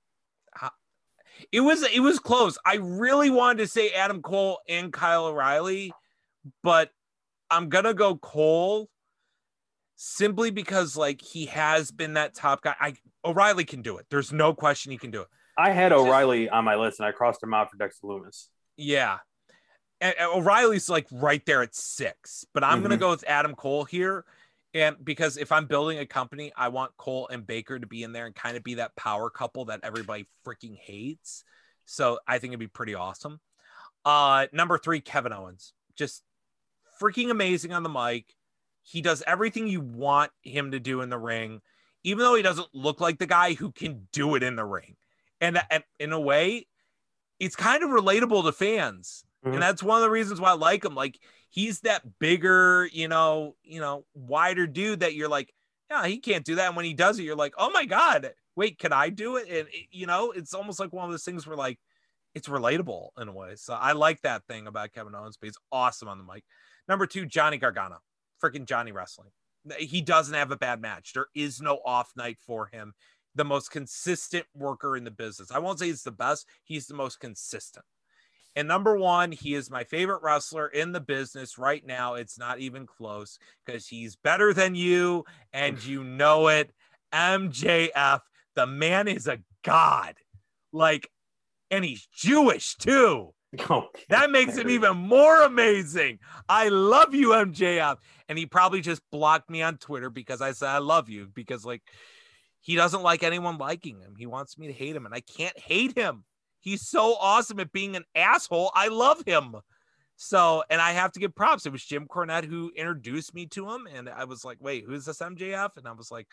it was it was close. I really wanted to say Adam Cole and Kyle O'Reilly, but I'm gonna go Cole simply because like he has been that top guy. I O'Reilly can do it. There's no question he can do it. I had O'Reilly on my list, and I crossed him out for Dexter Lumis. Yeah. And O'Reilly's like right there at six, but I'm mm-hmm. going to go with Adam Cole here. And because if I'm building a company, I want Cole and Baker to be in there and kind of be that power couple that everybody freaking hates. So I think it'd be pretty awesome. Uh, number three, Kevin Owens, just freaking amazing on the mic. He does everything you want him to do in the ring, even though he doesn't look like the guy who can do it in the ring. And, and in a way, it's kind of relatable to fans. And that's one of the reasons why I like him. Like he's that bigger, you know, you know, wider dude that you're like, yeah, he can't do that. And when he does it, you're like, oh my God, wait, can I do it? And it, you know, it's almost like one of those things where like, it's relatable in a way. So I like that thing about Kevin Owens, but he's awesome on the mic. Number two, Johnny Gargano, freaking Johnny Wrestling. He doesn't have a bad match. There is no off night for him. The most consistent worker in the business. I won't say he's the best. He's the most consistent. And number one, he is my favorite wrestler in the business right now. It's not even close because he's better than you and you know it. M J F, the man is a god. Like, and he's Jewish too. Oh, that makes him even more amazing. I love you, M J F. And he probably just blocked me on Twitter because I said I love you because like he doesn't like anyone liking him. He wants me to hate him and I can't hate him. He's so awesome at being an asshole. I love him. So, and I have to give props. It was Jim Cornette who introduced me to him. And I was like, wait, who's this M J F? And I was like,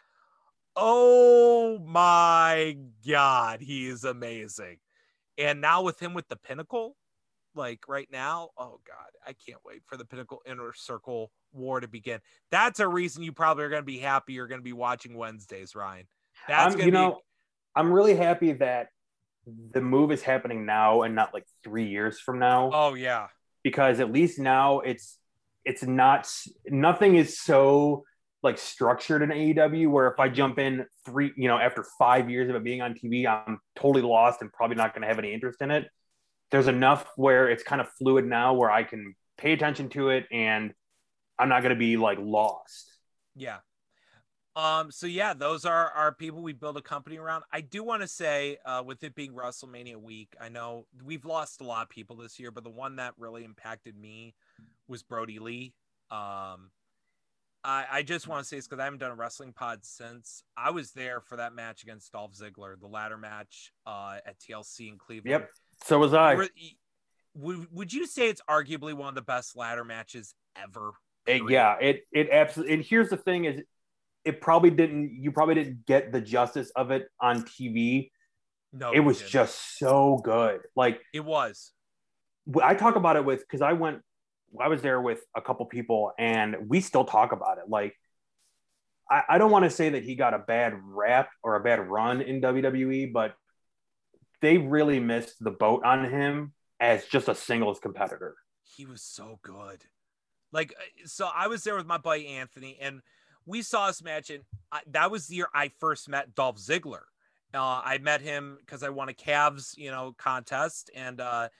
oh my God, he is amazing. And now with him with the Pinnacle, like right now, oh God, I can't wait for the Pinnacle Inner Circle war to begin. That's a reason you probably are going to be happy you're going to be watching Wednesdays, Ryan. That's going to be. Know, I'm really happy that the move is happening now and not like three years from now. Oh yeah. Because at least now it's, it's not, nothing is so like structured in A E W where if I jump in three, you know, after five years of it being on T V, I'm totally lost and probably not going to have any interest in it. There's enough where it's kind of fluid now where I can pay attention to it and I'm not going to be like lost. Yeah. Um, so yeah, those are our people we build a company around. I do want to say, uh, with it being WrestleMania week, I know we've lost a lot of people this year, but the one that really impacted me was Brody Lee. Um, I, I just want to say this because I haven't done a wrestling pod since. I was there for that match against Dolph Ziggler, the ladder match uh, at T L C in Cleveland. Yep, so was I. Were, would, would you say it's arguably one of the best ladder matches ever? It, yeah, it it absolutely. And here's the thing: is it probably didn't. You probably didn't get the justice of it on T V. No, it was didn't. just so good. Like it was. I talk about it with because I went. I was there with a couple people, and we still talk about it. Like I, I don't want to say that he got a bad rap or a bad run in W W E, but they really missed the boat on him as just a singles competitor. He was so good. Like, so I was there with my buddy Anthony, and we saw this match, and I, that was the year I first met Dolph Ziggler. Uh, I met him because I won a Cavs, you know, contest, and uh,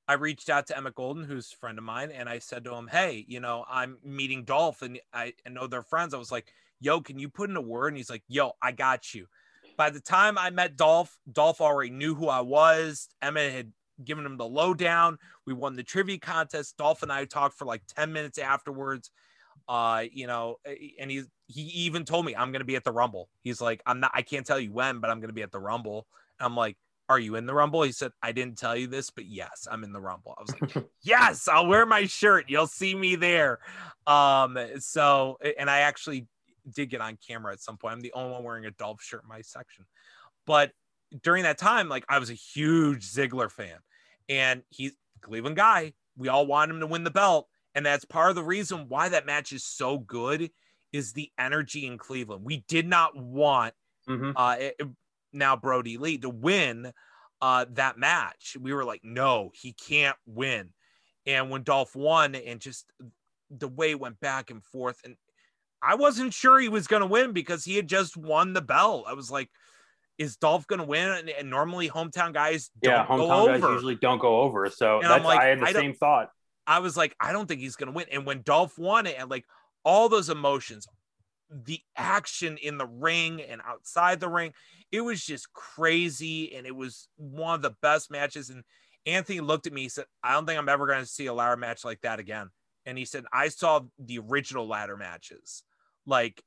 I reached out to Emmett Golden, who's a friend of mine, and I said to him, hey, you know, I'm meeting Dolph, and I, I know they're friends. I was like, yo, can you put in a word? And he's like, yo, I got you. By the time I met Dolph, Dolph already knew who I was. Emmett had given him the lowdown. We won the trivia contest. Dolph and I talked for like ten minutes afterwards. Uh, you know, and he he even told me I'm going to be at the Rumble. He's like, I'm not, I can't tell you when, but I'm going to be at the Rumble. And I'm like, are you in the Rumble? He said, I didn't tell you this, but yes, I'm in the Rumble. I was like, yes, I'll wear my shirt. You'll see me there. Um, so, and I actually did get on camera at some point. I'm the only one wearing a Dolph shirt in my section. But during that time, like I was a huge Ziggler fan, and he's a Cleveland guy. We all want him to win the belt. And that's part of the reason why that match is so good is the energy in Cleveland. We did not want mm-hmm. uh, it, now Brody Lee to win uh, that match. We were like, no, he can't win. And when Dolph won, and just the way it went back and forth, and I wasn't sure he was going to win because he had just won the belt. I was like, is Dolph going to win? And, and normally hometown guys don't yeah, hometown go guys over. usually don't go over. So and that's, I'm like, I had the I same thought. I was like, I don't think he's going to win. And when Dolph won it, and like all those emotions, the action in the ring and outside the ring, it was just crazy. And it was one of the best matches. And Anthony looked at me, he said, I don't think I'm ever going to see a ladder match like that again. And he said, I saw the original ladder matches. Like,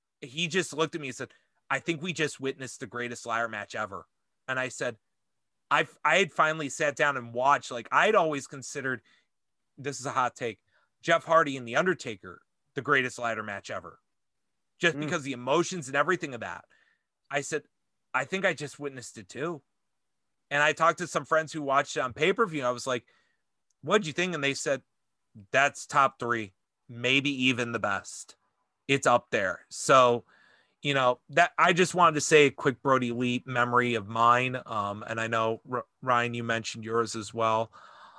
he just looked at me and said, I think we just witnessed the greatest ladder match ever. And I said, I've, I had finally sat down and watched, like I'd always considered, this is a hot take, Jeff Hardy and The Undertaker, the greatest ladder match ever. Just mm. because the emotions and everything of that. I said, I think I just witnessed it too. And I talked to some friends who watched it on pay-per-view. I was like, what'd you think? And they said, that's top three, maybe even the best. It's up there. So, you know, that I just wanted to say a quick Brody Lee memory of mine. Um, and I know, R- Ryan, you mentioned yours as well.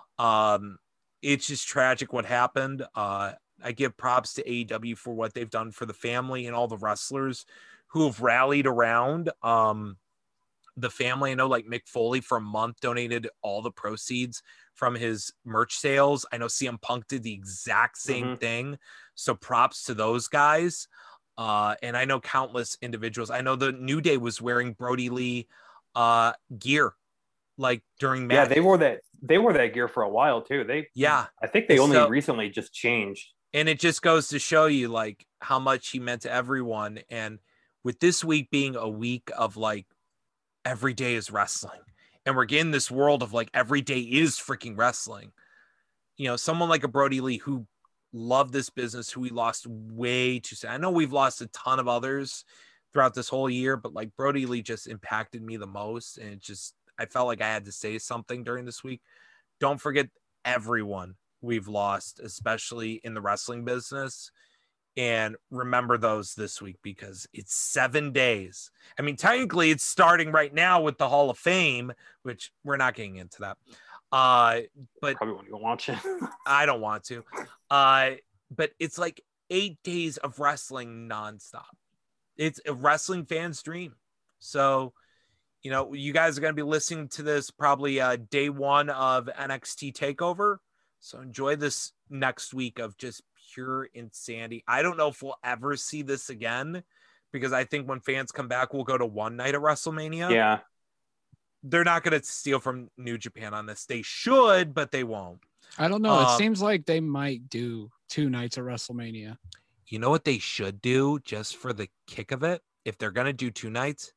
Um, it's just tragic what happened. Uh, I give props to A E W for what they've done for the family and all the wrestlers who have rallied around um, the family. I know like Mick Foley for a month donated all the proceeds from his merch sales. I know C M Punk did the exact same mm-hmm. thing. So props to those guys. Uh, and I know countless individuals. I know the New Day was wearing Brody Lee uh, gear, like during match. Yeah, they wore that. They wore that gear for a while too. They, yeah, I think they only so, recently just changed. And it just goes to show you like how much he meant to everyone. And with this week being a week of like every day is wrestling, and we're getting this world of like every day is freaking wrestling. You know, someone like a Brody Lee who loved this business, who we lost way too soon. I know we've lost a ton of others throughout this whole year, but like Brody Lee just impacted me the most. And it just, I felt like I had to say something during this week. Don't forget everyone we've lost, especially in the wrestling business. And remember those this week because it's seven days. I mean, technically it's starting right now with the Hall of Fame, which we're not getting into that. Uh, but probably won't even watch it. I don't want to. Uh, but it's like eight days of wrestling nonstop. It's a wrestling fan's dream. So, you know, you guys are going to be listening to this probably uh, day one of N X T TakeOver. So enjoy this next week of just pure insanity. I don't know if we'll ever see this again because I think when fans come back, we'll go to one night of WrestleMania. Yeah. They're not going to steal from New Japan on this. They should, but they won't. I don't know. Um, it seems like they might do two nights of WrestleMania. You know what they should do just for the kick of it? If they're going to do two nights,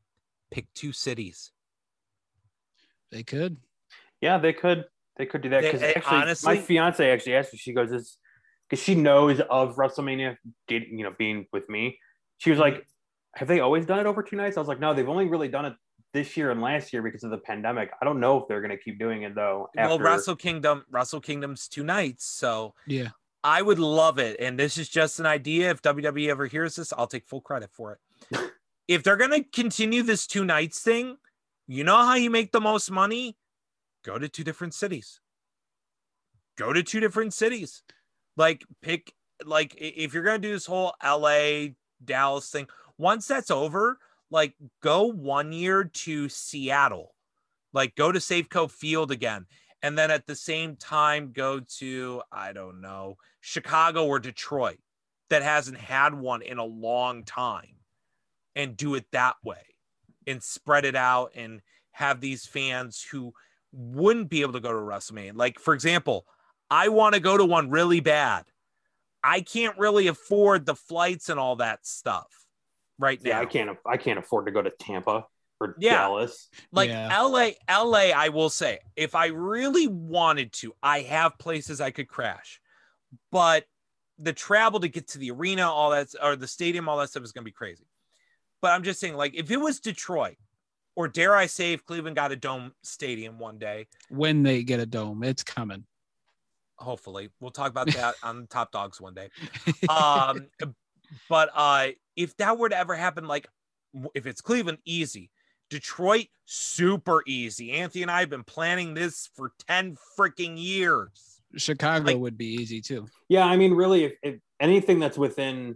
pick two cities. They could. Yeah, they could. They could do that. Because actually, honestly, my fiance actually asked me, she goes, "Is because she knows of WrestleMania, did you know, being with me. She was like, have they always done it over two nights? I was like, no, they've only really done it this year and last year because of the pandemic. I don't know if they're going to keep doing it though. After... Well, Wrestle Kingdom, Wrestle Kingdom's two nights. So yeah, I would love it. And this is just an idea. If W W E ever hears this, I'll take full credit for it. If they're going to continue this two nights thing, you know how you make the most money? Go to two different cities. Go to two different cities. Like pick, like if you're going to do this whole L A, Dallas thing, once that's over, like go one year to Seattle, like go to Safeco Field again and then at the same time go to, I don't know, Chicago or Detroit that hasn't had one in a long time, and do it that way and spread it out and have these fans who wouldn't be able to go to WrestleMania. Like, for example, I want to go to one really bad. I can't really afford the flights and all that stuff right now. Yeah, I can't. I can't afford to go to Tampa or Yeah. Dallas. Like Yeah. L A, L A, I will say, if I really wanted to, I have places I could crash, but the travel to get to the arena, all that, or the stadium, all that stuff is going to be crazy. But I'm just saying, like, if it was Detroit, or dare I say, if Cleveland got a dome stadium one day, When they get a dome, it's coming. hopefully, we'll talk about that on Top Dogs one day. Um, but uh, if that were to ever happen, like, if it's Cleveland, easy. Detroit, super easy. Anthony and I have been planning this for ten freaking years. Chicago Like- would be easy too. Yeah, I mean, really, if, if anything that's within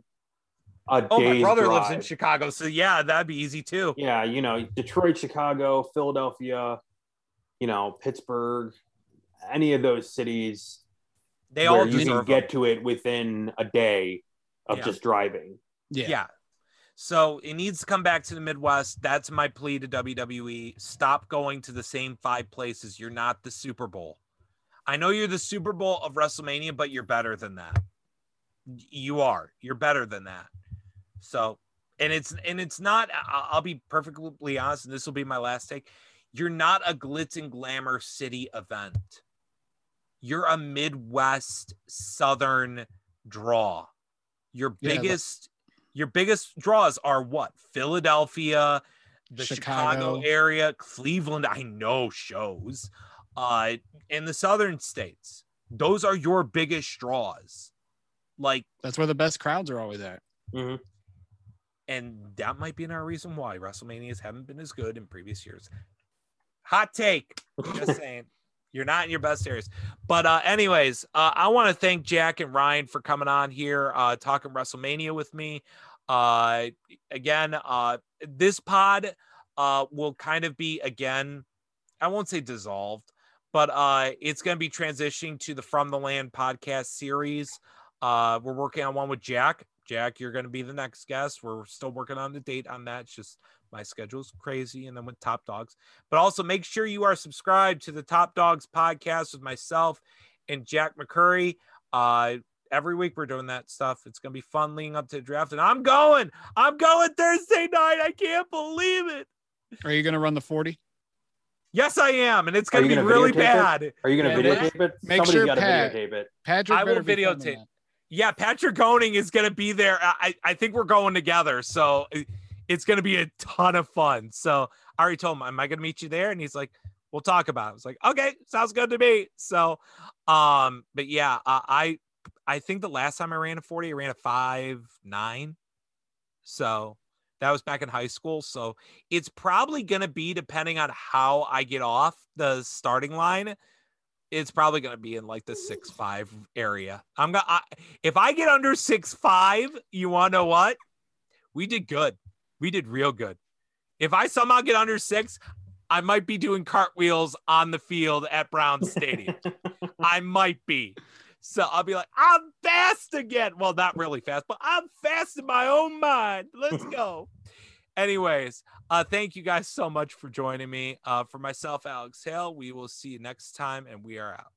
a Oh, my day's brother drive, lives in Chicago, so yeah, that'd be easy too. Yeah, you know, Detroit, Chicago, Philadelphia, you know, Pittsburgh, any of those cities They where all you can deserve get them. to it within a day of Yeah. just driving. Yeah. Yeah. So it needs to come back to the Midwest. That's my plea to W W E. Stop going to the same five places. You're not the Super Bowl. I know you're the Super Bowl of WrestleMania, but you're better than that. You are. You're better than that. So, and it's and it's not. I- I'll be perfectly honest, and this will be my last take. You're not a glitz and glamour city event. You're a Midwest Southern draw. Your Yeah, biggest, your biggest draws are what? Philadelphia, the Chicago, Chicago. area, Cleveland. I know shows, uh, in the Southern states. Those are your biggest draws. Like, That's where the best crowds are always at. Mhm. and that might be another reason why WrestleManias haven't been as good in previous years. Hot take. Just saying. You're not in your best areas. But uh, anyways, uh, I want to thank Jack and Ryan for coming on here, uh, talking WrestleMania with me. Uh, again, uh, this pod uh, will kind of be, again, I won't say dissolved, but uh, it's going to be transitioning to the From the Land podcast series. Uh, we're working on one with Jack. Jack, you're going to be the next guest. We're still working on the date on that. It's just my schedule's crazy. And then with Top Dogs, but also make sure you are subscribed to the Top Dogs podcast with myself and Jack McCurry. Uh, every week we're doing that stuff. It's going to be fun leading up to the draft. And I'm going, I'm going Thursday night. I can't believe it. Are you gonna run the forty? Yes, I am. And it's Are going you to be gonna really videotape it? bad. Are you going to Yeah, videotape it? make Somebody's sure got to Pat- videotape it. Patrick I will better be filming videotape. that. Yeah, Patrick Goning is going to be there. I, I think we're going together. So it- it's going to be a ton of fun. So I already told him, am I going to meet you there? And he's like, we'll talk about it. I was like, okay, sounds good to me. So, um, but yeah, uh, I, I think the last time I ran a forty, I ran a five, nine. So that was back in high school. So it's probably going to be, depending on how I get off the starting line, it's probably going to be in like the six, five area. I'm going to, if I get under six, five, you want to know what? We did good. We did real good. If I somehow get under six, I might be doing cartwheels on the field at Brown Stadium. I might be. So I'll be like, I'm fast again. Well, not really fast, but I'm fast in my own mind. Let's go. Anyways, uh, thank you guys so much for joining me. Uh, for myself, Alex Hale, we will see you next time, and we are out.